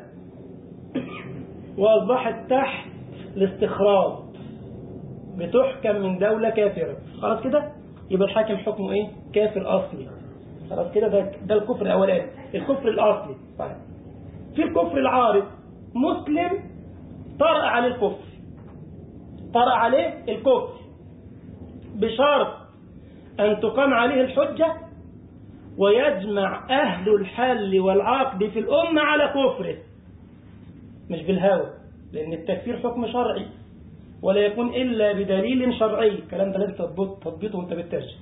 وأصبحت تحت الاستخراج، بتحكم من دولة كافرة. خلاص كده؟ يبقى الحاكم حكمه إيه؟ كافر أصلي. خلاص كده؟ ده, ده الكفر الأولاني، الكفر الأصلي. طيب. في الكفر العارض، مسلم طرأ عليه الكفر، طرأ عليه الكفر بشرط أن تقام عليه الحجة ويجمع أهل الحل والعقد في الأمة على كفره، مش بالهوى، لأن التكفير حكم شرعي ولا يكون إلا بدليل شرعي. الكلام ده لازم تضبطه وانت بتترجم.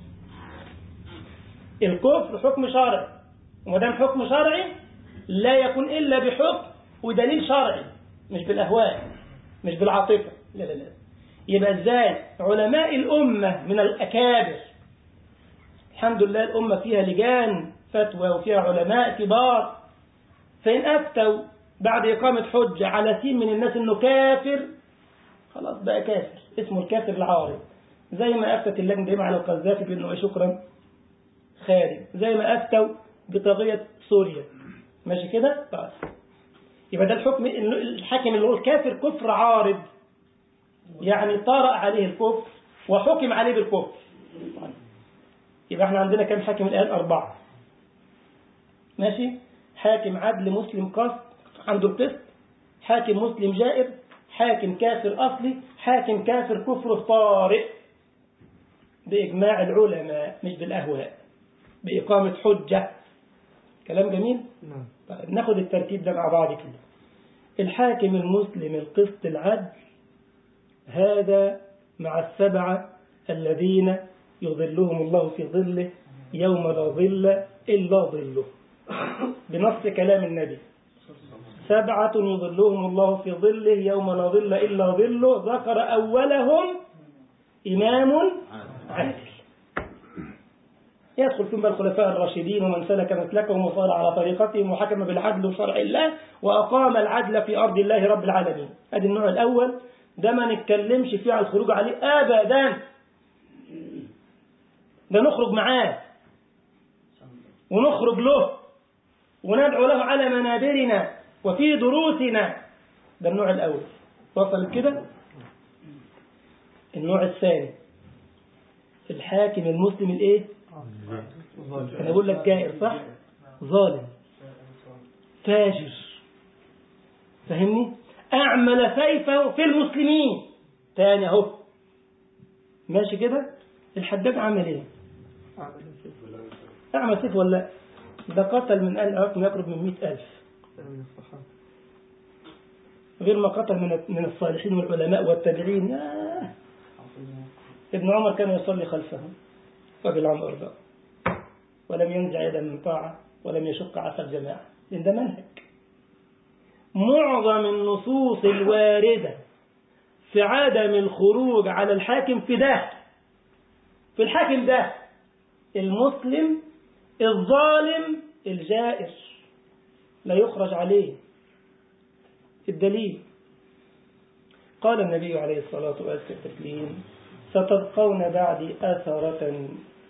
الكفر حكم شرعي، وما دام حكم شرعي لا يكون إلا بحكم ودليل شرعي، مش بالأهواء، مش بالعاطفة. لا لا لا. يبقى ازاي علماء الأمة من الأكابر، الحمد لله الأمة فيها لجان فتوى وفيها علماء كبار، فإن أفتوا بعد إقامة حجة على سين من الناس إنه كافر، خلاص بقى كافر، اسمه الكافر العارض. زي ما أفتت اللجنة دي على القذافي بأنه إيه شكرا خارج، زي ما أفتوا بطاغية سوريا. ماشي كده؟ طيب. يبقى ده الحكم، الحاكم اللي هو الكافر كفر عارض، يعني طرأ عليه الكفر وحكم عليه بالكفر. يبقى احنا عندنا كم حاكم الآن؟ أربعة. ماشي؟ حاكم عدل مسلم قسط عنده القسط، حاكم مسلم جائر، حاكم كافر أصلي، حاكم كافر كفر طارئ بإجماع العلماء مش بالأهواء، بإقامة حجة. كلام جميل؟ نعم. طيب ناخد الترتيب ده مع بعض كده. الحاكم المسلم القسط العدل، هذا مع السبعة الذين يظلهم الله في ظله يوم لا ظل إلا ظله، بنص كلام النبي: سبعة يظلهم الله في ظله يوم لا ظل إلا ظله، ذكر أولهم إمام عادل يدخل فيهم الخلفاء الراشدين ومن سلك مسلكهم وصار على طريقتهم وحكم بالعدل وشرع الله وأقام العدل في أرض الله رب العالمين. هذا النوع الأول، ده ما نتكلمش فيه على الخروج عليه أبدا، ده نخرج معاه ونخرج له وندعو له على منابرنا وفي دروسنا. ده النوع الأول. وصل كده؟ النوع الثاني الحاكم المسلم الايه؟ انا بقول لك جائر صح؟ ظالم فاجر، فهمني؟ اعمل سيفه في المسلمين. تاني اهو. ماشي كده؟ الحداد عمل ايه؟ اعمل سيف ولا ده قتل من آل العراق ما يقرب من مئة ألف، غير ما قتل من من الصالحين والعلماء والتابعين. ياه. ابن عمر كان يصلي خلفه رضي الله عنه وارضاه، ولم ينزع يدا من طاعة ولم يشق عصا الجماعة، لأن ده منهج. معظم النصوص الواردة في عدم الخروج على الحاكم في ده، في الحاكم ده المسلم الظالم الجائر لا يخرج عليه. الدليل قال النبي عليه الصلاة والسلام ستلقون بعدي أثرة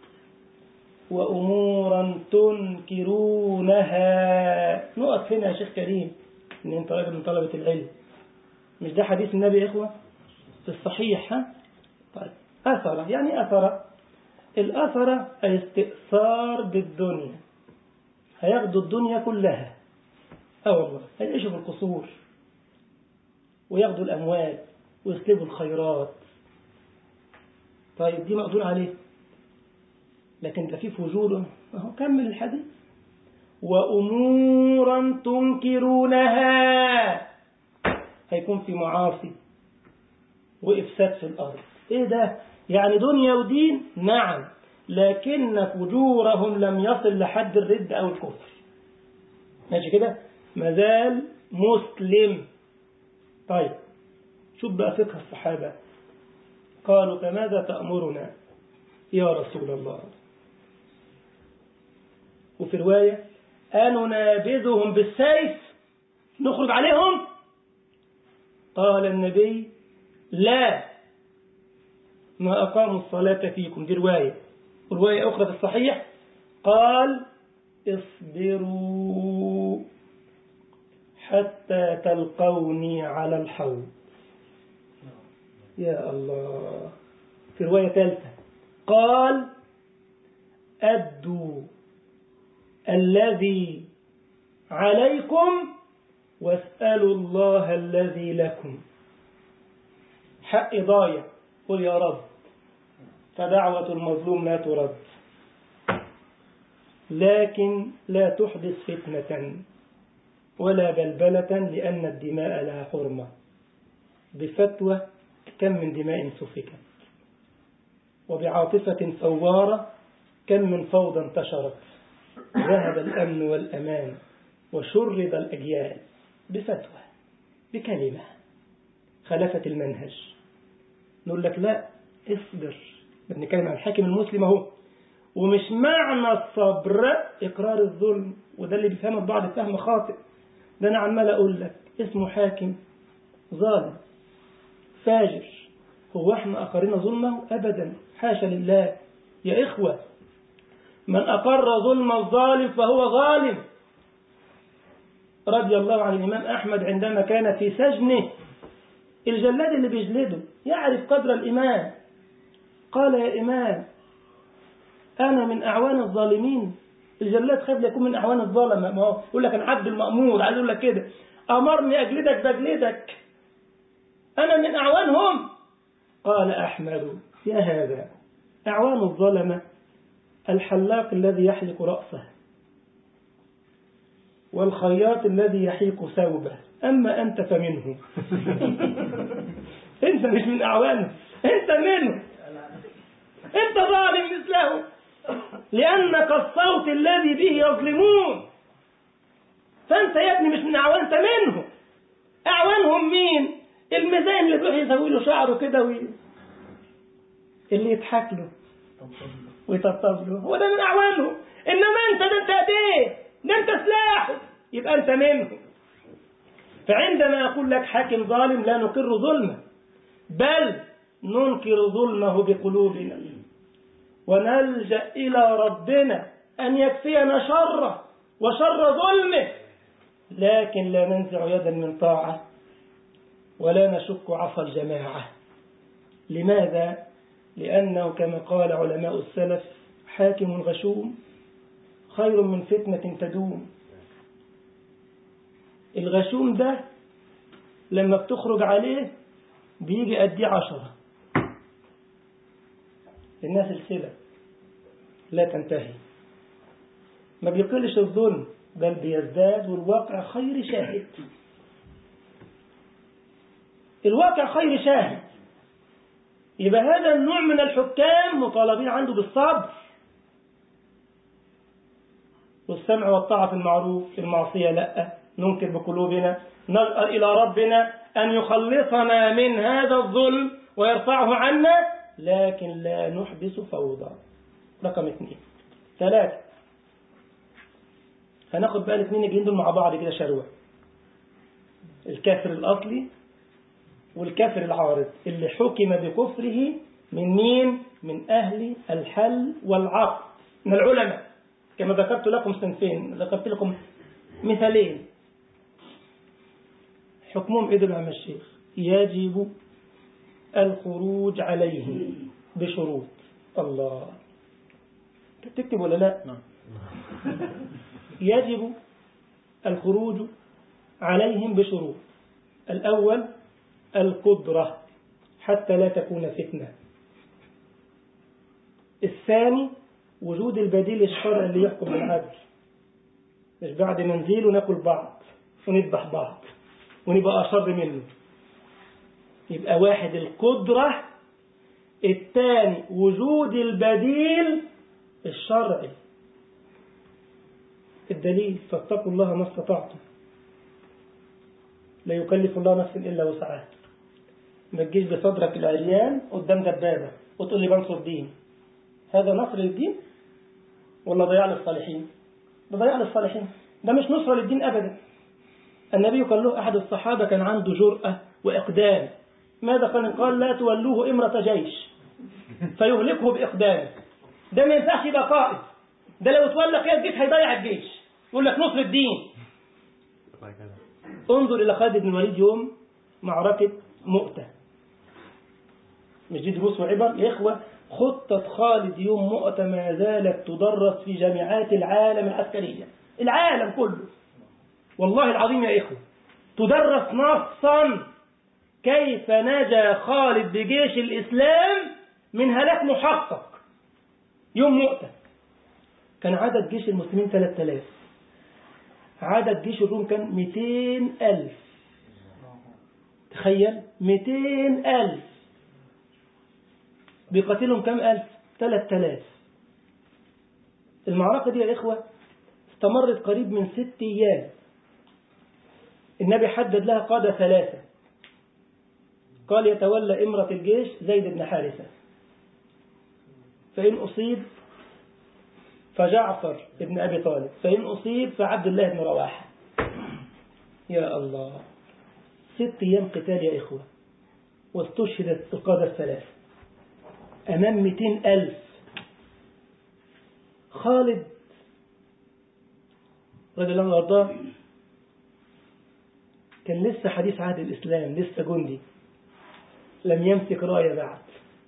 وأمورا تنكرونها. نقف هنا يا شيخ كريم إن أنت راجل من طلبة العلم، مش ده حديث النبي يا إخوة في الصحيح؟ ها؟ طيب أثرة يعني أثرة، الأثرة الاستئثار بالدنيا، هياخدوا الدنيا كلها، اه والله هيعيشوا في القصور وياخدوا الأموال ويسلبوا الخيرات. طيب دي مقدور عليه، لكن ده في فجور. اهو كمل الحديث، وأمورا تنكرونها، هيكون في معاصي وإفساد في الأرض. إيه ده؟ يعني دنيا ودين؟ نعم، لكن فجورهم لم يصل لحد الرد أو الكفر. ماشي كده؟ مازال مسلم. طيب شوف بقى فقه الصحابة، قالوا فماذا تأمرنا يا رسول الله؟ وفي رواية أننابذهم بالسيف نخرج عليهم؟ قال النبي لا، ما أقاموا الصلاة فيكم. دي رواية. ورواية أخرى في الصحيح قال اصبروا حتى تلقوني على الحوض. يا الله. في رواية ثالثة قال أدوا الذي عليكم واسألوا الله الذي لكم. حق ضايع قل يا رب، فدعوة المظلوم لا ترد، لكن لا تحدث فتنة ولا بلبلة لأن الدماء لها حرمة. بفتوى كم من دماء سفكت، وبعاطفة ثوارة كم من فوضى انتشرت. ذهب الأمن والأمان وشرد الأجيال بفتوى، بكلمة خلفت المنهج. نقول لك لا، اصبر. بنتكلم عن الحاكم المسلم اهو، ومش معنى الصبر إقرار الظلم، وده اللي بيفهمه البعض فهم خاطئ. ده أنا عمال أقول لك اسمه حاكم ظالم فاجر، هو احنا أقرنا ظلمه؟ أبدا، حاشا لله يا إخوة. من أقر ظلم الظالم فهو ظالم. رضي الله عن الإمام أحمد عندما كان في سجنه، الجلاد اللي بيجلده يعرف قدر الإمام، قال يا إمام أنا من أعوان الظالمين. الجلاد خاف يكون من أعوان الظالم، ما هو يقول لك أنا عبد المأمور، عايز يقول لك كده أمرني أجلدك بجلدك، أنا من أعوانهم. قال أحمد يا هذا أعوان الظلمة الحلاق الذي يحلق رأسه والخياط الذي يحيق ثوبه، أما أنت فمنه. أنت مش من أعوانه، أنت منه، أنت ظالم مثله، لأنك الصوت الذي به يظلمون. فأنت يا ابني مش من أعوان، أنت منه. أعوانهم مين؟ الميزان اللي بيروح يسوي له شعره كده وي... اللي يضحك له ويطبطب له، هو ده من أعوانه. إنما أنت ده أنت أديه، ده أنت سلاحه، يبقى أنت منه. فعندما أقول لك حاكم ظالم لا نقر ظلمه، بل ننكر ظلمه بقلوبنا ونلجأ إلى ربنا أن يكفينا شره وشر ظلمه، لكن لا ننزع يدا من طاعة ولا نشك عصا الجماعة. لماذا؟ لأنه كما قال علماء السلف حاكم غشوم خير من فتنة تدوم. الغشوم ده لما بتخرج عليه بيجي قديه عشرة، الناس السلة لا تنتهي، ما بيقلش الظلم بل بيزداد، والواقع خير شاهد. الواقع خير شاهد. يبقى هذا النوع من الحكام مطالبين عنده بالصبر والسمع والطاعة في المعروف، في المعصية لا، ننكر بقلوبنا، نلقى إلى ربنا أن يخلصنا من هذا الظلم ويرفعه عنا، لكن لا نحدث فوضى. رقم اثنين. ثلاثة، هناخد بقى الاثنين الجين دول مع بعض كده شروة. الكافر الأصلي والكافر العارض اللي حكم بكفره من مين؟ من أهل الحل والعقد من العلماء. كما ذكرت لكم صنفين، ذكرت لكم مثالين. حكمهم إيه دول يا عم الشيخ؟ يجب الخروج عليه بشروط. الله، تكتب ولا لا؟ يجب الخروج عليهم بشروط. الأول القدرة حتى لا تكون فتنة. الثاني وجود البديل الشرعي اللي يحكم بالعدل، مش بعد ما نزيل وناكل بعض ونذبح بعض ونبقى أشر منه. يبقى واحد القدرة، الثاني وجود البديل الشرعي. الدليل فاتقوا الله ما استطعتم لا يكلف الله نفسا إلا وسعها. ما تجيش بصدرك العريان قدام دبابة وتقول لي بنصر الدين. هذا نصر للدين ولا ضياع للصالحين؟ ده ضياع للصالحين، ده مش نصر للدين أبدا. النبي قال له أحد الصحابة كان عنده جرأة وإقدام، ماذا قال؟ قال لا تولوه إمرة جيش فيهلكه بإقدامه. ده ما ينفعش يبقى قائد، ده لو تولى قيادة الجيش هيضيع الجيش، يقول لك نصر الدين. انظر إلى خالد بن الوليد يوم معركة مؤتة. مش دي دروس وعبر يا إخوة؟ خطة خالد يوم مؤتة ما زالت تدرس في جامعات العالم العسكرية، العالم كله والله العظيم يا إخوة، تدرس نصا كيف نجا خالد بجيش الإسلام من هلاك محقق. يوم مؤتة كان عدد جيش المسلمين ثلاثة آلاف، عدد جيش الروم كان مئتين ألف. تخيل مئتين ألف بيقاتلهم كم ألف؟ ثلاثة آلاف. المعركة دي يا إخوة استمرت قريب من ست أيام. النبي حدد لها قادة ثلاثة، قال يتولى إمرة الجيش زيد بن حارثة، فإن أصيب فجعفر بن أبي طالب، فإن أصيب فعبد الله بن رواحة. يا الله، ست أيام قتال يا إخوة، واستشهدت القادة الثلاثة أمام مئتين ألف. خالد رضي الله عنه وارضاه كان لسه حديث عهد الإسلام، لسه جندي، لم يمسك راية بعد.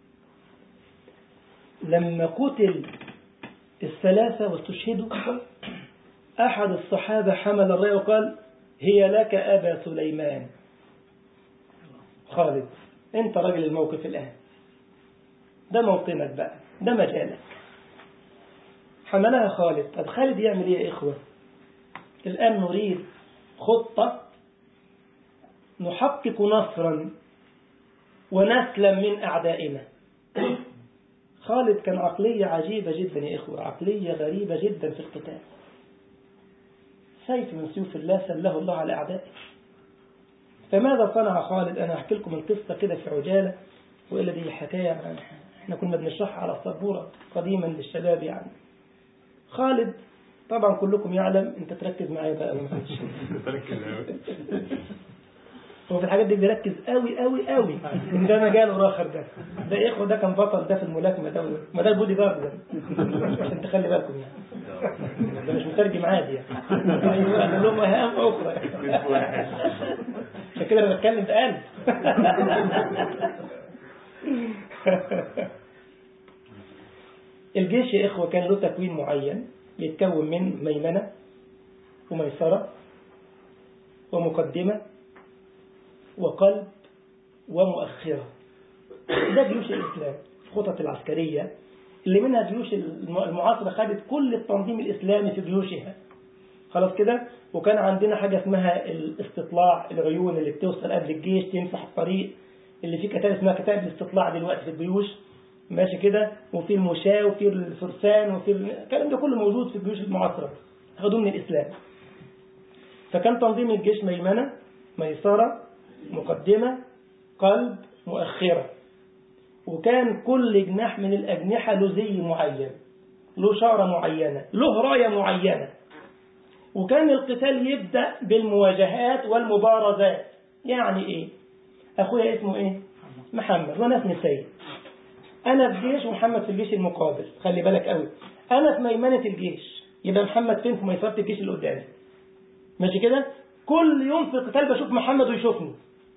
لما قتل الثلاثة واستشهدوا، أحد الصحابة حمل الراية وقال هي لك أبا سليمان. خالد أنت رجل الموقف الآن، ده موطنك بقى، ده مجالك. حملها خالد. طب خالد يعمل ايه يا إخوة؟ الآن نريد خطة نحقق نصرا ونسلم من أعدائنا. خالد كان عقلية عجيبة جدا يا إخوة، عقلية غريبة جدا في القتال. سيف من سيوف الله سله الله على أعدائه. فماذا صنع خالد؟ أنا أحكي لكم القصة كده في عجالة، وإلا دي حكاية احنا كنا بنشرحها على السبورة قديما للشباب يعني. خالد طبعا كلكم يعلم، انت تركز معايا بقى. هو في الحاجات دي بيركز قوي قوي قوي، ان ده مجاله راخر. ده ده يا اخوه ده كان بطل ده في الملاكمه، ده ما ده البودي جارد ده، عشان تخلي بالكم يعني، ده مش مترجم عادي يعني، ايوه له مهام اخرى. عشان كده انا بتكلم بقلب. الجيش يا إخوة كان له تكوين معين، يتكون من ميمنة وميسرة ومقدمة وقلب ومؤخرة. ده جيوش الإسلام، الخطط العسكرية اللي منها جيوش المعاصرة خدت كل التنظيم الإسلامي في جيوشها. خلاص كده. وكان عندنا حاجة اسمها الاستطلاع، العيون اللي بتوصل قبل الجيش تمسح الطريق، اللي في كتاب اسمها كتاب الاستطلاع دلوقتي في الجيوش، ماشي كده. وفي المشاة وفي الفرسان وفي الكلام ده كله موجود في الجيوش المعاصرة، أخذوه من الإسلام. فكان تنظيم الجيش ميمنة ميسرة مقدمة قلب مؤخرة. وكان كل جناح من الأجنحة له زي معين، له شارة معينة، له راية معينة. وكان القتال يبدأ بالمواجهات والمبارزات. يعني إيه؟ أخويا اسمه إيه؟ محمد وأنا اسمي سيد. أنا في الجيش ومحمد في الجيش المقابل، خلي بالك قوي. أنا في ميمنة الجيش، يبقى محمد فين؟ في ميسرة الجيش اللي قدامي. ماشي كده؟ كل يوم في القتال بشوف محمد ويشوفني،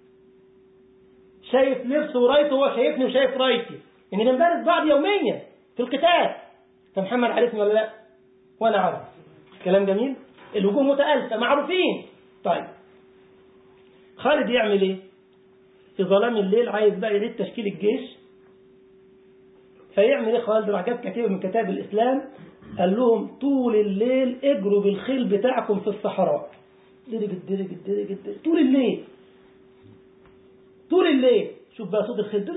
شايف لبسه ورايته وهو شايفني وشايف رايتي، إني بنبارز بعض يوميا في القتال. فمحمد عارفني ولا لا؟ وأنا عارف. كلام جميل؟ الوجوه متألفة معروفين. طيب خالد يعمل إيه؟ في ظلام الليل عايز بقى يريد تشكيل الجيش، فيعمل إيه خالد؟ راح جاب كتيبة من كتاب الإسلام قال لهم طول الليل اجروا بالخيل بتاعكم في الصحراء. درجت درجت درجت طول الليل، طول الليل. شوف بقى صوت الخيل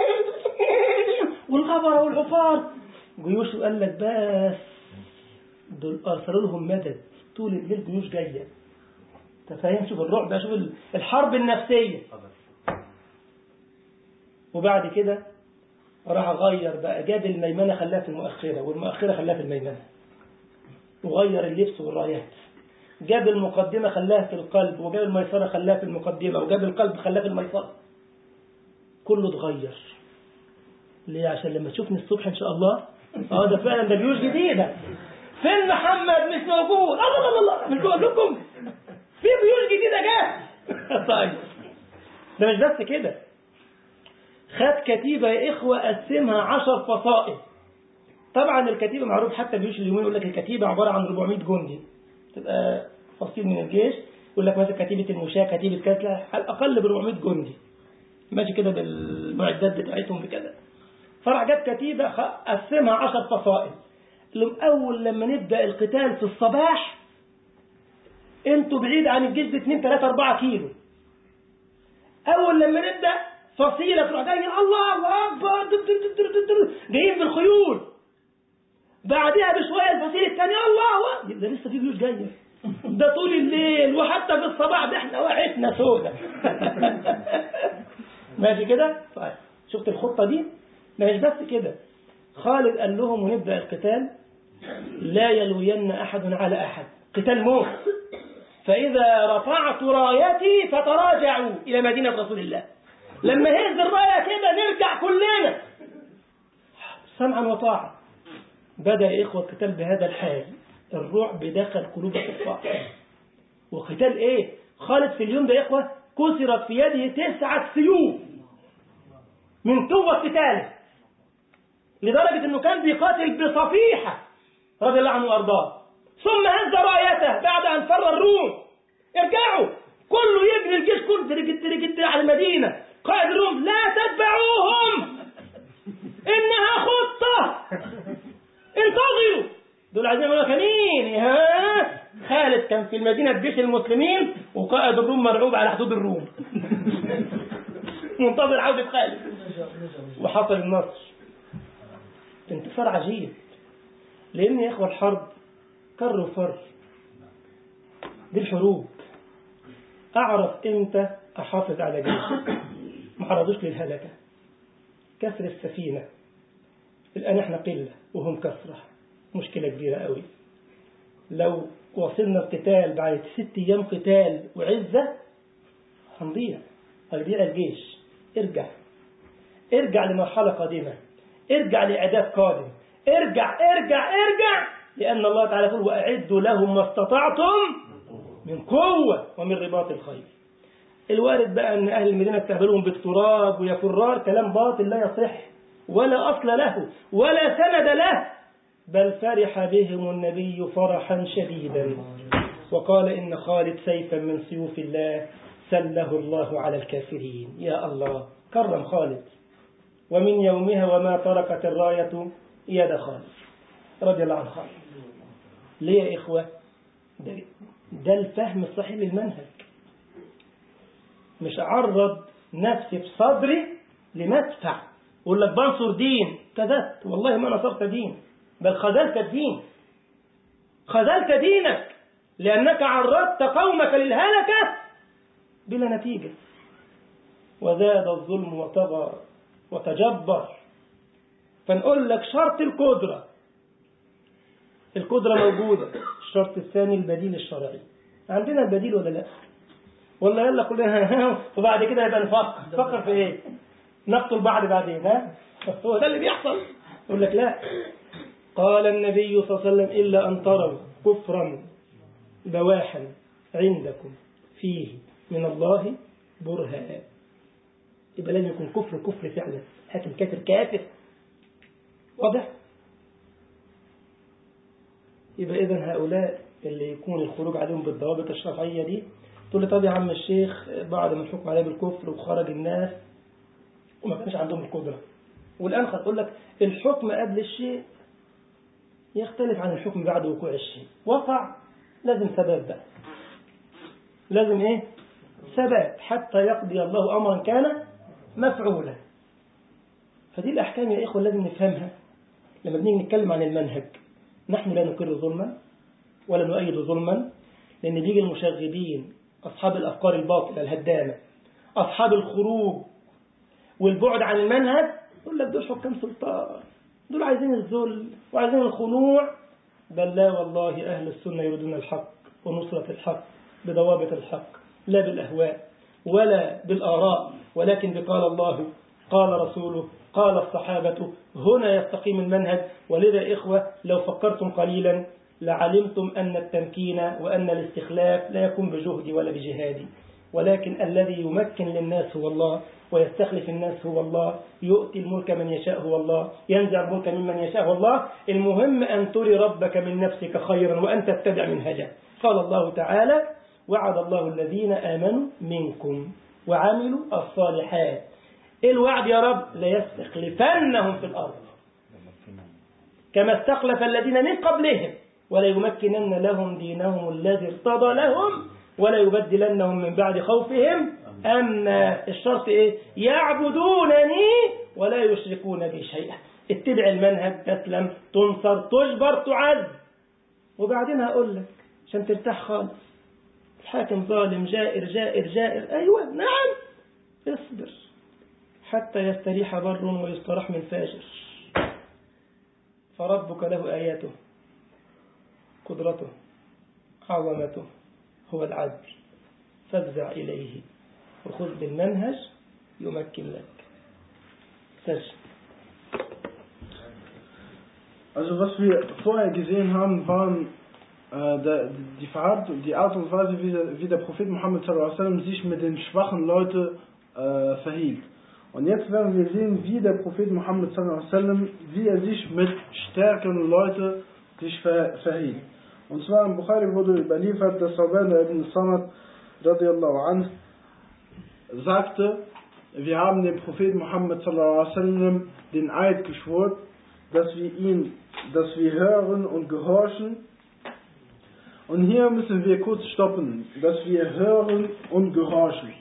والغبرة والعفار. جيوش قال لك بس دول أرسلوا لهم مدد طول الليل، جيوش جاية. تفهم؟ شوف الرعب بقى، شوف الحرب النفسية. وبعد كده راح غير بقى، جاب الميمنة خلاها في المؤخرة والمؤخرة خلاها في الميمنة، وغير اللبس والرايات. جاب المقدمة خلاها في القلب، وجاب الميسرة خلاها في المقدمة، وجاب القلب خلاها في الميسرة. كله اتغير. ليه؟ عشان لما تشوفني الصبح ان شاء الله اه ده فعلا ده جيوش جديدة. فين محمد؟ مش موجود. الله الله الله، مش بقول لكم في جيوش جديدة جت. طيب ده مش بس كده، خد كتيبة يا إخوة قسمها عشر فصائل. طبعا الكتيبة معروف، حتى الجيوش اليومين يقول لك الكتيبة عبارة عن أربعمائة جندي، تبقى فصيل من الجيش. يقول لك مثلا كتيبة المشاة، كتيبة كذا، على الأقل ب أربعمائة جندي ماشي كده بالمعدات بتاعتهم بكذا. فرع جاب كتيبة قسمها عشر فصائل. أول لما نبدأ القتال في الصباح انتوا بعيد عن الجيش باثنين ثلاثة أربعة كيلو. أول لما نبدأ فصيلة تروح جاية الله أكبر جايين بالخيول. بعدها بشوية الفصيلة الثانية الله أكبر، ده لسه في جيوش جاية. ده طول الليل وحتى في الصباح ده احنا وحشنا سودة. ماشي كده؟ طيب شفت الخطة دي؟ مش بس كده، خالد قال لهم ونبدأ القتال لا يلوين أحد على أحد، قتال موت. فإذا رفعت رايتي فتراجعوا إلى مدينة رسول الله. لما هز الراية كده نرجع كلنا سمعا وطاعة. بدأ يا إخوة القتال بهذا الحال، الرعب دخل قلوب الكفار. وقتال إيه؟ خالد في اليوم ده يا إخوة كسرت في يده تسعة سيوف من قوة قتاله، لدرجة أنه كان بيقاتل بصفيحة رضي الله عنه وأرضاه. ثم هز رايته بعد أن فر الروم. ارجعوا كله يجري، الجيش كله درجت درجت على المدينة. قائد الروم لا تتبعوهم إنها خطة، انتظروا. دول عايزين يقولوا كمين. ها خالد كان في المدينة بجيش المسلمين، وقائد الروم مرعوب على حدود الروم منتظر عودة خالد. وحصل النصر، انتصار عجيب. لأن يا إخوة الحرب كر وفر، دي الحروب. أعرف إمتى أحافظ على جيشي، ما عرضوش للهلكة. كسر السفينة، الآن احنا قلة وهم كسرة، مشكلة كبيرة قوي. لو وصلنا القتال بعد ست أيام قتال وعزة هنضيع، هنضيع الجيش. ارجع ارجع لمرحلة قادمة، ارجع لإعداد قادم، ارجع ارجع ارجع، لأن الله تعالى يقول وأعدوا لهم ما استطعتم من قوة ومن رباط الخيل. الوارد بقى أن أهل المدينة استقبلوهم بالتراب ويا فرار، كلام باطل لا يصح ولا أصل له ولا سند له، بل فرح بهم النبي فرحا شديدا وقال إن خالد سيفا من سيوف الله سله الله على الكافرين. يا الله، كرم خالد. ومن يومها وما تركت الراية يد خالد رضي الله عن خالد. ليه يا إخوة؟ ده, ده الفهم الصحيح للمنهج. مش أعرض نفسي في صدري لمدفع وأقول لك بنصر دين، كذبت والله ما نصرت دين، بل خذلت الدين، خذلت دينك، لأنك عرضت قومك للهلكة بلا نتيجة. وزاد الظلم وطغى وتجبر. فنقول لك شرط القدرة، القدرة موجودة. الشرط الثاني البديل الشرعي. عندنا البديل ولا لا؟ ولا يلا كلنا وبعد كده يبقى نفكر نفكر في ايه؟ نقتل بعض بعدين. ها هو ده اللي بيحصل. يقول لك لا، قال النبي صلى الله عليه وسلم إلا أن تروا كفرا بواحا عندكم فيه من الله برهان. يبقى لازم يكون كفر كفر فعلا، حاكم كافر كافر واضح. يبقى إذن هؤلاء اللي يكون الخروج عليهم بالضوابط الشرعية دي، تقول لي طب يا عم الشيخ بعد ما الحكم عليه بالكفر وخرج الناس وما كانش عندهم القدرة، والآن هتقول لك الحكم قبل الشيء يختلف عن الحكم بعد وقوع الشيء. وقع لازم ثبات بقى، لازم ايه؟ ثبات حتى يقضي الله أمرا كان مفعولا. فدي الأحكام يا إخوة لازم نفهمها لما بنيجي نتكلم عن المنهج. نحن لا نقر ظلما ولا نؤيد ظلما، لأن بيجي المشغبين أصحاب الأفكار الباطلة الهدامة، أصحاب الخروج والبعد عن المنهج، يقول لك دول حكام سلطان، دول عايزين الذل وعايزين الخنوع. بل لا والله، أهل السنة يريدون الحق ونصرة الحق بضوابط الحق، لا بالأهواء ولا بالآراء، ولكن بقال الله قال رسوله قال الصحابة. هنا يستقيم المنهج. ولذا إخوة لو فكرتم قليلا لعلمتم أن التمكين وأن الاستخلاف لا يكون بجهدي ولا بجهادي، ولكن الذي يمكن للناس هو الله، ويستخلف الناس هو الله، يؤتي الملك من يشاء هو الله، ينزع الملك ممن يشاء هو الله. المهم أن تري ربك من نفسك خيرا وأن تتبع منهجه. قال الله تعالى وعد الله الذين آمنوا منكم وعملوا الصالحات. إيه الوعد يا رب؟ ليستخلفنهم في الأرض كما استخلف الذين من قبلهم ولا يمكنن لهم دينهم الذي ارتضى لهم ولا يبدلنهم من بعد خوفهم أمنا. الشرط إيه؟ يعبدونني ولا يشركون بي شيئا. اتبع المنهج تسلم، تنصر، تجبر، تعز. وبعدين هقول لك عشان ترتاح خالص، الحاكم ظالم جائر جائر جائر، أيوة نعم، اصبر حتى يستريح بر ويستراح من فاجر. فربك له آياته، قدرته، عظمته، هو العدل، فافزع إليه وخذ بالمنهج يمكن لك. سجد. Also was wir vorher gesehen haben, waren äh, der, die, Verhaltung, die Art und Weise, wie der, wie der Prophet Muhammad sallallahu alaihi wasallam sich mit den schwachen Leuten äh, verhielt. Und jetzt werden wir sehen, wie der Prophet Muhammad sallallahu alaihi wasallam, wie er sich mit stärkeren Leuten sich ver, verhielt. Und zwar im Bukhari wurde überliefert, dass Sabana ibn Samad radiyallahu anhu sagte, wir haben dem Propheten Muhammad sallallahu alaihi wasallam den Eid geschworen, dass wir ihn, dass wir hören und gehorchen. Und hier müssen wir kurz stoppen, dass wir hören und gehorchen.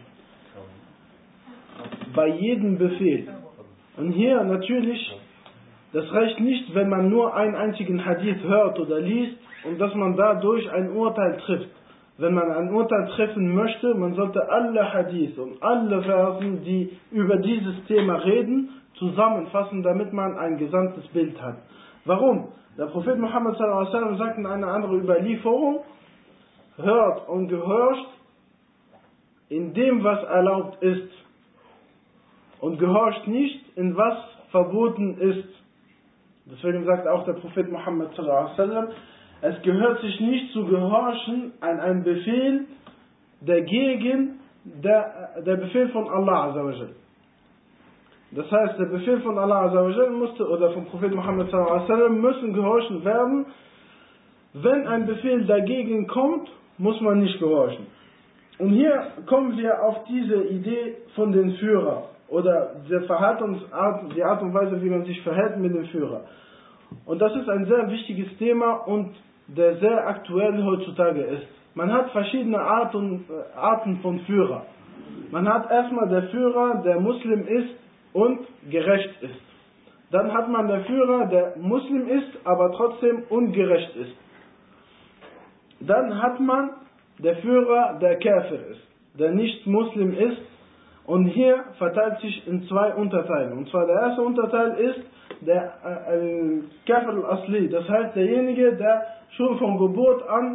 Bei jedem Befehl. Und hier natürlich, das reicht nicht, wenn man nur einen einzigen Hadith hört oder liest und dass man dadurch ein Urteil trifft. Wenn man ein Urteil treffen möchte, man sollte alle Hadith und alle Versen, die über dieses Thema reden, zusammenfassen, damit man ein gesamtes Bild hat. Warum? Der Prophet Muhammad sallallahu alaihi wasallam sagt in einer anderen Überlieferung, hört und gehorcht in dem, was erlaubt ist, und gehorcht nicht in was verboten ist. Deswegen sagt auch der Prophet Muhammad sallallahu alaihi wasallam, es gehört sich nicht zu gehorchen an einen Befehl, der gegen der, der Befehl von Allah azza wa jal. Das heißt, der Befehl von Allah azza wa jal musste, oder vom Prophet Muhammad sallallahu alaihi wasallam, müssen gehorchen werden. Wenn ein Befehl dagegen kommt, muss man nicht gehorchen. Und hier kommen wir auf diese Idee von den Führern oder der Verhaltensart, die Art und Weise, wie man sich verhält mit dem Führer. Und das ist ein sehr wichtiges Thema und der sehr aktuell heutzutage ist. Man hat verschiedene Arten, Arten von Führer. Man hat erstmal der Führer, der Muslim ist und gerecht ist. Dann hat man der Führer, der Muslim ist, aber trotzdem ungerecht ist. Dann hat man der Führer, der Kafir ist, der nicht Muslim ist. Und hier verteilt sich in zwei Unterteile. Und zwar der erste Unterteil ist der äh, Kafir al-Asli, das heißt derjenige, der schon von Geburt an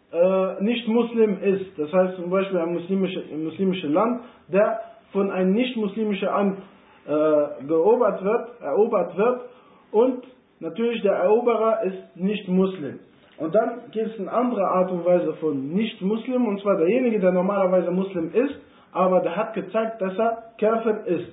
äh, nicht Muslim ist, das heißt zum Beispiel ein muslimisches muslimische Land, der von einem nicht-muslimischen Land äh, erobert wird, erobert wird und natürlich der Eroberer ist nicht Muslim. Und dann gibt es eine andere Art und Weise von Nicht-Muslim, und zwar derjenige, der normalerweise Muslim ist, aber der hat gezeigt, dass er Kafir ist.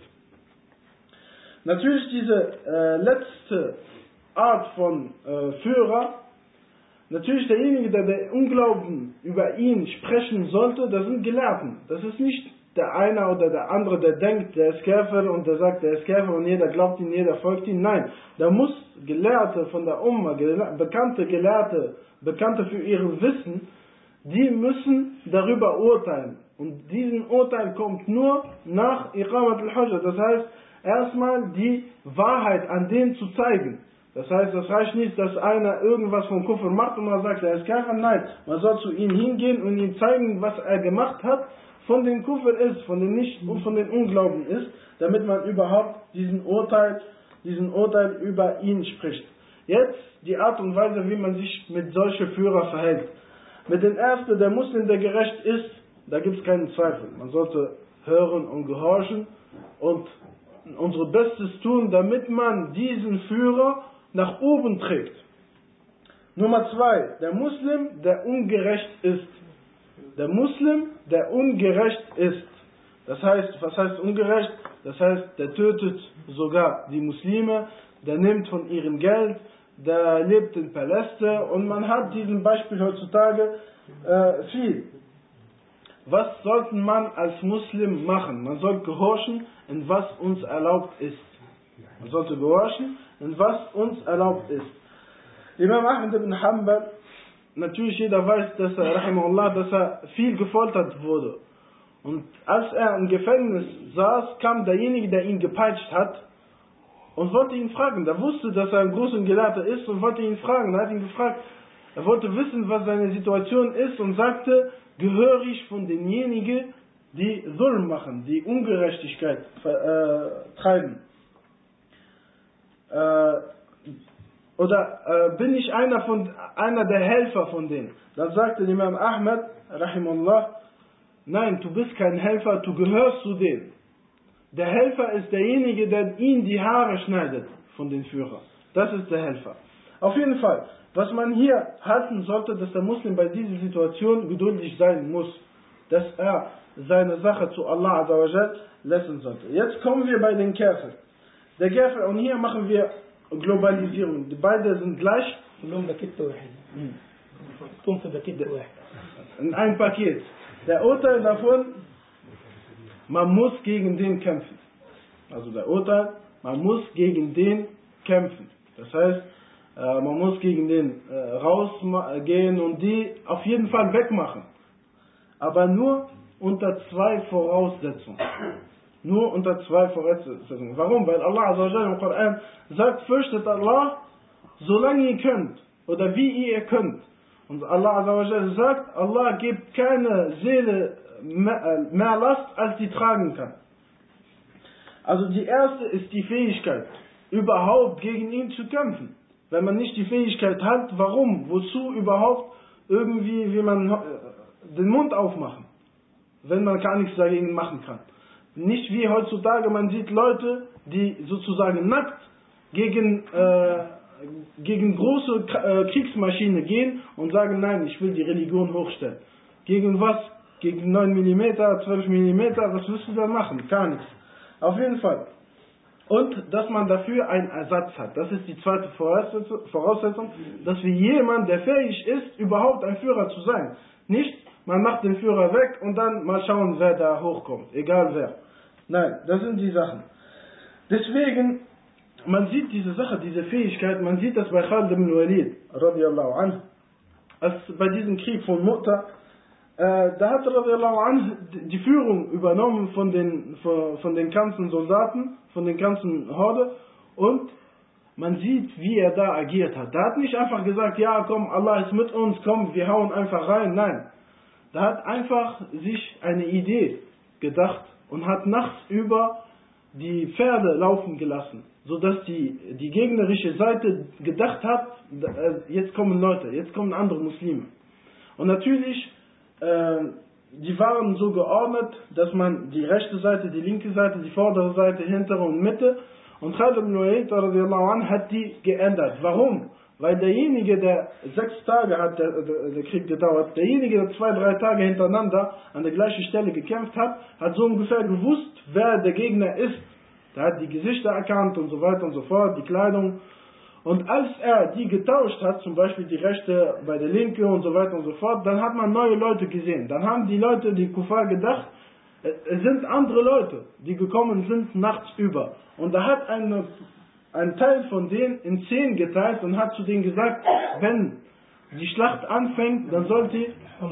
Natürlich diese äh, letzte Art von äh, Führer, natürlich derjenige, der den Unglauben über ihn sprechen sollte, das sind Gelehrten. Das ist nicht der eine oder der andere, der denkt, der ist Kafir und der sagt, der ist Kafir und jeder glaubt ihn, jeder folgt ihm. Nein, da muss Gelehrte von der Umma, bekannte Gelehrte, Bekannte für ihr Wissen, die müssen darüber urteilen. Und diesen Urteil kommt nur nach Iqamat al-Hujja. Das heißt, erstmal die Wahrheit an denen zu zeigen. Das heißt, das reicht nicht, dass einer irgendwas vom Kufr macht und man sagt, er ist Kafir. Nein, man soll zu ihm hingehen und ihm zeigen, was er gemacht hat, von den Kufr ist, von den Nicht- und von den Unglauben ist, damit man überhaupt diesen Urteil, diesen Urteil über ihn spricht. Jetzt die Art und Weise, wie man sich mit solchen Führern verhält. Mit dem ersten, der Muslim, der gerecht ist, da gibt es keinen Zweifel. Man sollte hören und gehorchen und unser Bestes tun, damit man diesen Führer nach oben trägt. Nummer zwei, der Muslim, der ungerecht ist. Der Muslim, der ungerecht ist. Das heißt, was heißt ungerecht? Das heißt, der tötet sogar die Muslime, der nimmt von ihrem Geld, der lebt in Paläste und man hat diesen Beispiel heutzutage äh, viel. Was sollte man als Muslim machen? Man sollte gehorchen, in was uns erlaubt ist. Man sollte gehorchen, in was uns erlaubt ist. Imam Ahmad ibn Hanbal, natürlich jeder weiß, dass er, rahimahullah, dass er viel gefoltert wurde. Und als er im Gefängnis saß, kam derjenige, der ihn gepeitscht hat, und wollte ihn fragen. Der wusste, dass er ein großer Gelehrter ist und wollte ihn fragen. Er hat ihn gefragt, er wollte wissen, was seine Situation ist und sagte, gehöre ich von denjenigen, die Zulm machen, die Ungerechtigkeit äh, treiben. Äh, oder äh, bin ich einer, von, einer der Helfer von denen? Dann sagte Imam Ahmad, rahimahullah, nein, du bist kein Helfer, du gehörst zu denen. Der Helfer ist derjenige, der ihm die Haare schneidet von den Führern. Das ist der Helfer. Auf jeden Fall, was man hier halten sollte, dass der Muslim bei dieser Situation geduldig sein muss. Dass er seine Sache zu Allah Azza wa Jal lassen sollte. Jetzt kommen wir bei den Kafir. Der Kafir, und hier machen wir Globalisierung. Die beide sind gleich. In ein Paket. Der Urteil davon, man muss gegen den kämpfen. Also der Urteil, man muss gegen den kämpfen. Das heißt, man muss gegen den rausgehen und die auf jeden Fall wegmachen. Aber nur unter zwei Voraussetzungen. Nur unter zwei Voraussetzungen. Warum? Weil Allah Azza wa Jalla im Koran sagt, fürchtet Allah, solange ihr könnt. Oder wie ihr könnt. Und Allah Azza wa Jalla sagt, Allah gibt keine Seele mehr, mehr Last, als sie tragen kann. Also die erste ist die Fähigkeit, überhaupt gegen ihn zu kämpfen. Wenn man nicht die Fähigkeit hat, warum? Wozu überhaupt irgendwie, wie man den Mund aufmachen, wenn man gar nichts dagegen machen kann. Nicht wie heutzutage, man sieht Leute, die sozusagen nackt gegen, äh, gegen große äh, Kriegsmaschine gehen und sagen, nein, ich will die Religion hochstellen. Gegen was? Gegen neun Millimeter, zwölf Millimeter, was wirst du da machen? Gar nichts. Auf jeden Fall. Und dass man dafür einen Ersatz hat. Das ist die zweite Voraussetzung, dass wir jemand, der fähig ist, überhaupt ein Führer zu sein. Nicht, man macht den Führer weg und dann mal schauen, wer da hochkommt. Egal wer. Nein, das sind die Sachen. Deswegen, man sieht diese Sache, diese Fähigkeit, man sieht das bei Khalid ibn Walid, radiallahu anhu, als bei diesem Krieg von Mu'ta, äh, da hat radiallahu anhu die Führung übernommen von den, von, von den ganzen Soldaten, von den ganzen Horde, und man sieht, wie er da agiert hat. Der hat nicht einfach gesagt, ja komm, Allah ist mit uns, komm, wir hauen einfach rein. Nein, der hat einfach sich eine Idee gedacht und hat nachts über die Pferde laufen gelassen, sodass die, die gegnerische Seite gedacht hat, jetzt kommen Leute, jetzt kommen andere Muslime. Und natürlich, äh, die waren so geordnet, dass man die rechte Seite, die linke Seite, die vordere Seite, hintere und Mitte, und Khalid ibn Walid hat die geändert. Warum? Weil derjenige, der sechs Tage hat der, der, der Krieg gedauert, derjenige, der zwei, drei Tage hintereinander an der gleichen Stelle gekämpft hat, hat so ungefähr gewusst, wer der Gegner ist. Der hat die Gesichter erkannt und so weiter und so fort, die Kleidung. Und als er die getauscht hat, zum Beispiel die rechte bei der linke und so weiter und so fort, dann hat man neue Leute gesehen. Dann haben die Leute, die Kuffar, gedacht, es sind andere Leute, die gekommen sind nachts über. Und da hat eine ein Teil von denen in zehn geteilt und hat zu denen gesagt, wenn die Schlacht anfängt, dann sollt ihr,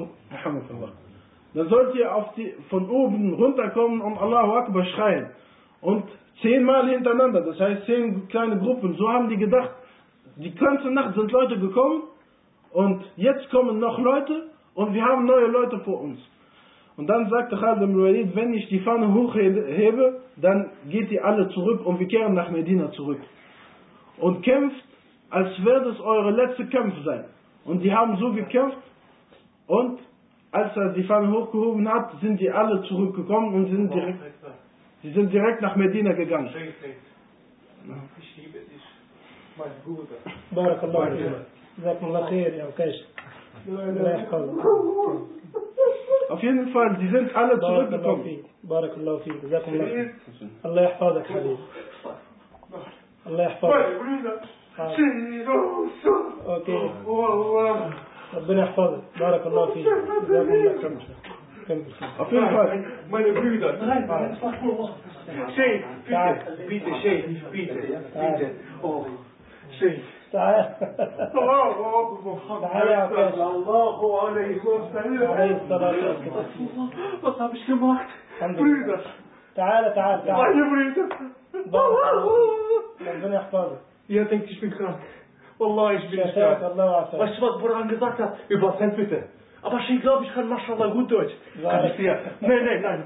dann sollt ihr auf die, von oben runterkommen und Allahu Akbar schreien. Und zehnmal hintereinander, das heißt zehn kleine Gruppen. So haben die gedacht, die ganze Nacht sind Leute gekommen und jetzt kommen noch Leute und wir haben neue Leute vor uns. Und dann sagte Khalid ibn Walid, wenn ich die Fahne hochhebe, dann geht ihr alle zurück und wir kehren nach Medina zurück. Und kämpft, als würde es eure letzte Kampf sein. Und die haben so gekämpft und als er die Fahne hochgehoben hat, sind die alle zurückgekommen und sind direkt, die sind direkt nach Medina gegangen. Ich liebe dich, mein Bruder. Barakallahu fiik. Jazakumullah khair, ja, Ukash. Auf jeden Fall, die sind alle zurückgekommen. Barakallahu fiik. Jazakumullah khair. Allah yahfadak, Habib. Allah yahfadak. Okay. ربنا يحفظك. بارك الله فيك. جزاكم الله خير. Auf jeden Fall. Meine Brüder. Nein, nein, Sheikh, bitte, bitte, Sheikh, bitte, bitte. Oh, Sheikh. تعال. تعال يا عكاش. Allahu alaihi wasallam. عليه الصلاة والسلام. Was habe ich gemacht? Brüder. تعال تعال تعال. Meine Brüder. ربنا يحفظك. Ihr denkt, ich bin krank. Wallah, ich bin nicht krank. Weißt du, was Buran gesagt hat? Übersetzt bitte. Aber ich glaube, ich kann Maschallah gut Deutsch. Kann ich dir? Nein, nein, nein.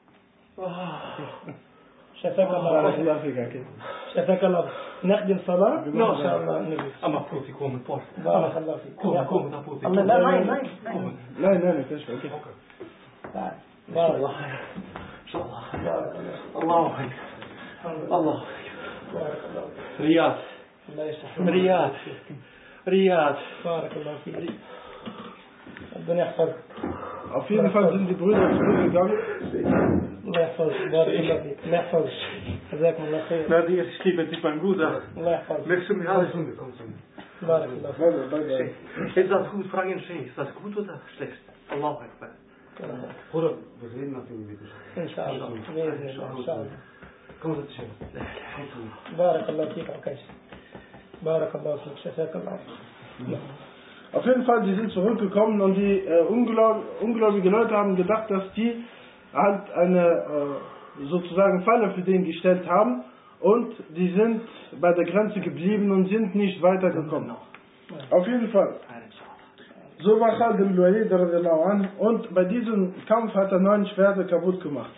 شفاك الله فيك. شفاك الله. نخدم صلاة. ما شاء الله. أما بروتي كوم بورت. بارك الله فيك. كوم كوم دا بروتي. لا لا لا لا. لا لا لا كاش اوكي. إن شاء الله. إن شاء الله. الله أكبر. الله أكبر. رياض. رياض. رياض. بارك الله فيك. ربنا يحفظك. Auf jeden Fall sind die Brüder zurückgegangen. الله يحفظك. بارك الله فيك. الله يحفظك. جزاكم الله خير. Nadir, ich liebe dich, mein Bruder. الله يحفظك. Möchtest du mir alles umgekommen sein? بارك الله فيك. Ist das gut? Fragen Sheikh. Ist das gut oder schlecht? Allahu Akbar. Bruder, wir reden nach dem Video. إن شاء الله. بإذن الله. إن شاء الله. Komm, setz dich hin. بارك الله فيك عكاش. بارك الله فيك. شفاك الله. Auf jeden Fall, die sind zurückgekommen und die äh, ungläub, ungläubige Leute haben gedacht, dass die halt eine äh, sozusagen Falle für den gestellt haben und die sind bei der Grenze geblieben und sind nicht weitergekommen. Auf jeden Fall. So war Khalid ibn Walid radiallahu anhu und bei diesem Kampf hat er neun Schwerter kaputt gemacht.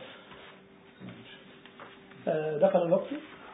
دخل الوقت؟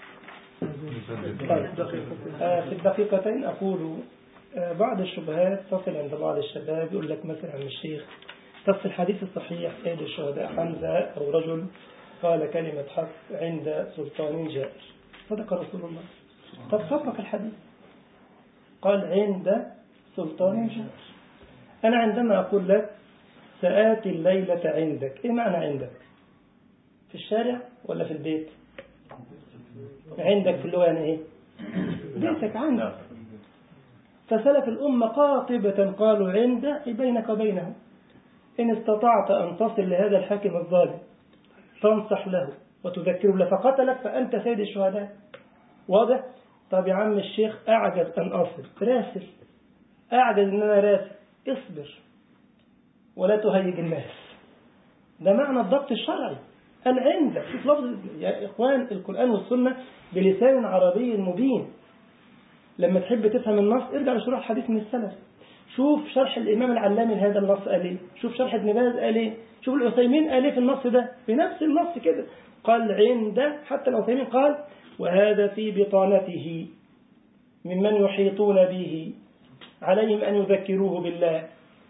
في الدقيقتين أقول بعض الشبهات تصل عند بعض الشباب يقول لك مثلا عن الشيخ تصل الحديث الصحيح سيد الشهداء حمزة أو رجل قال كلمة حق عند سلطان جائر صدق رسول الله. طب صدق الحديث قال عند سلطان جائر. أنا عندما أقول لك سآتي الليلة عندك، إيه معنى عندك؟ في الشارع ولا في البيت؟ عندك في اللغة يعني إيه؟ بيتك عندك. فسلف الأمة قاطبة قالوا عند بينك وبينه. إن استطعت أن تصل لهذا الحاكم الظالم تنصح له وتذكره له فقتلك فأنت سيد الشهداء. واضح؟ طب يا عم الشيخ أعجز أن أصل راسل، أعجز أن أنا راسل، اصبر ولا تهيج الناس. ده معنى الضبط الشرعي. العند شوف لفظ يا إخوان، القرآن والسنة بلسان عربي مبين. لما تحب تفهم النص ارجع لشروح الحديث من السلف، شوف شرح الإمام العلامي لهذا النص قال ايه، شوف شرح ابن باز قال ايه، شوف العثيمين قال ايه في النص ده بنفس النص كده. قال عند، حتى العثيمين قال وهذا في بطانته ممن يحيطون به عليهم أن يذكروه بالله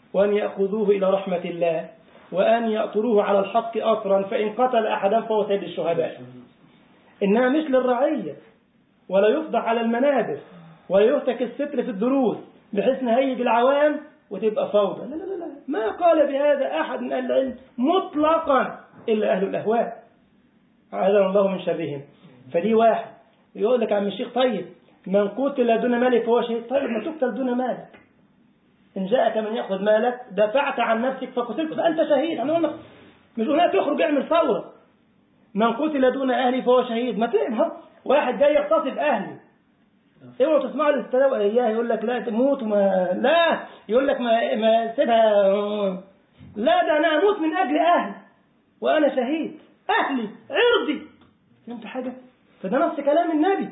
وأن يأخذوه إلى رحمة الله وأن يأطروه على الحق أطرا، فإن قتل أحدا فهو سيد الشهداء. إنها مش للرعية، ولا يفضح على المنابر، ولا يهتك الستر في الدروس بحيث نهيج العوام وتبقى فوضى. لا لا لا لا، ما قال بهذا أحد من أهل العلم مطلقا إلا أهل الأهواء، أعاذنا الله من شرهم. فدي واحد يقول لك عم الشيخ طيب من قتل دون مالك فهو شهيد. طيب ما تقتل دون مالك، إن جاءك من يأخذ مالك دفعت عن نفسك فقتلت فأنت شهيد. أنا أقول لك مش هنا تخرج اعمل ثورة. من قتل دون أهلي فهو شهيد. ما تفهم واحد جاي يغتصب أهلي، اوعوا تسمعوا الاستلاء اياه يقول لك لا تموت وما لا يقول لك ما ما سيبها. لا ده انا اموت من اجل اهلي وانا شهيد، اهلي عرضي. فهمت حاجه؟ فده نفس كلام النبي.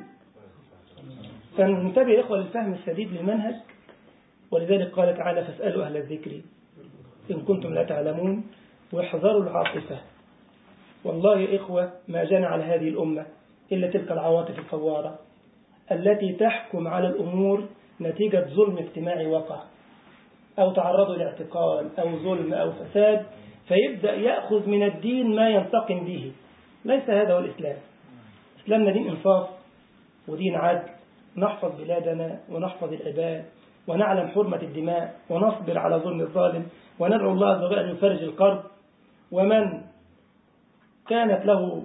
فننتبه يا اخوه للفهم السديد للمنهج، ولذلك قال تعالى فاسالوا اهل الذكر ان كنتم لا تعلمون واحذروا العاطفه. والله يا اخوه ما جنى على هذه الامه الا تلك العواطف الفواره التي تحكم على الأمور نتيجة ظلم اجتماعي وقع، أو تعرضوا لاعتقال أو ظلم أو فساد، فيبدأ يأخذ من الدين ما ينتقم به. ليس هذا هو الإسلام. إسلامنا دين إنصاف ودين عدل، نحفظ بلادنا ونحفظ العباد ونعلم حرمة الدماء ونصبر على ظلم الظالم وندعو الله عز وجل أن يفرج الكرب. ومن كانت له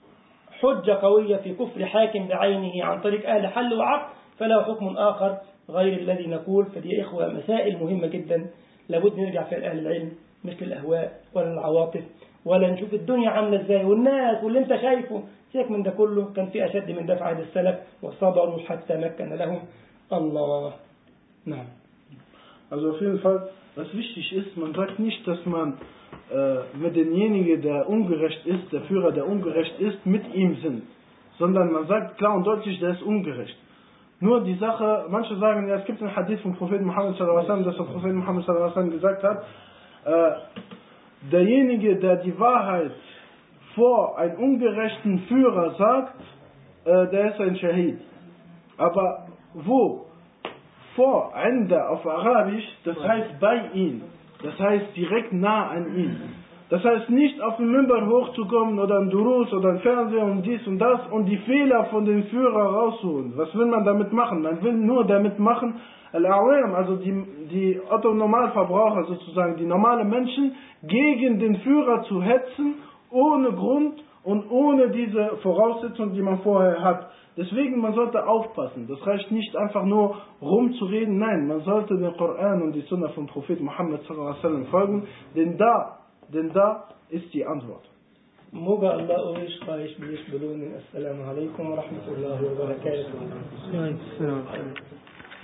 حجة قوية في كفر حاكم بعينه عن طريق أهل حل وعقد فله حكم آخر غير الذي نقول. فدي إخوة مسائل مهمة جدا لابد نرجع فيها لأهل العلم، مش للأهواء ولا العواطف ولا نشوف الدنيا عاملة ازاي والناس واللي انت شايفه. سيك من ده كله، كان في أشد من دفع عهد السلف وصبروا حتى مكن لهم الله. نعم. Also auf jeden Fall, was wichtig ist, man sagt nicht, dass man mit demjenigen, der ungerecht ist, der Führer, der ungerecht ist, mit ihm sind, sondern man sagt klar und deutlich, der ist ungerecht. Nur die Sache, manche sagen, ja, es gibt einen Hadith vom Propheten Muhammad sallallahu alaihi wasallam, dass der Prophet Muhammad sallallahu alaihi wasallam gesagt hat, äh, derjenige, der die Wahrheit vor einen ungerechten Führer sagt, äh, der ist ein Shahid. Aber wo? Vor, Ende auf Arabisch, das heißt bei ihm. Das heißt direkt nah an ihn. Das heißt nicht auf den Minbar hochzukommen oder im Durus oder im Fernseher und dies und das und die Fehler von dem Führer rausholen. Was will man damit machen? Man will nur damit machen, Al-Awam, also die, die Otto-Normalverbraucher sozusagen, die normalen Menschen gegen den Führer zu hetzen, ohne Grund und ohne diese Voraussetzungen, die man vorher hat. Deswegen, man sollte aufpassen. Das reicht nicht einfach nur rumzureden. Nein, man sollte den Koran und die Sunna vom Propheten Muhammad sallallahu alaihi wasallam folgen, denn da, denn da ist die Antwort. موجة الله ويش قايش بيش بلون. السلام عليكم ورحمة الله وبركاته.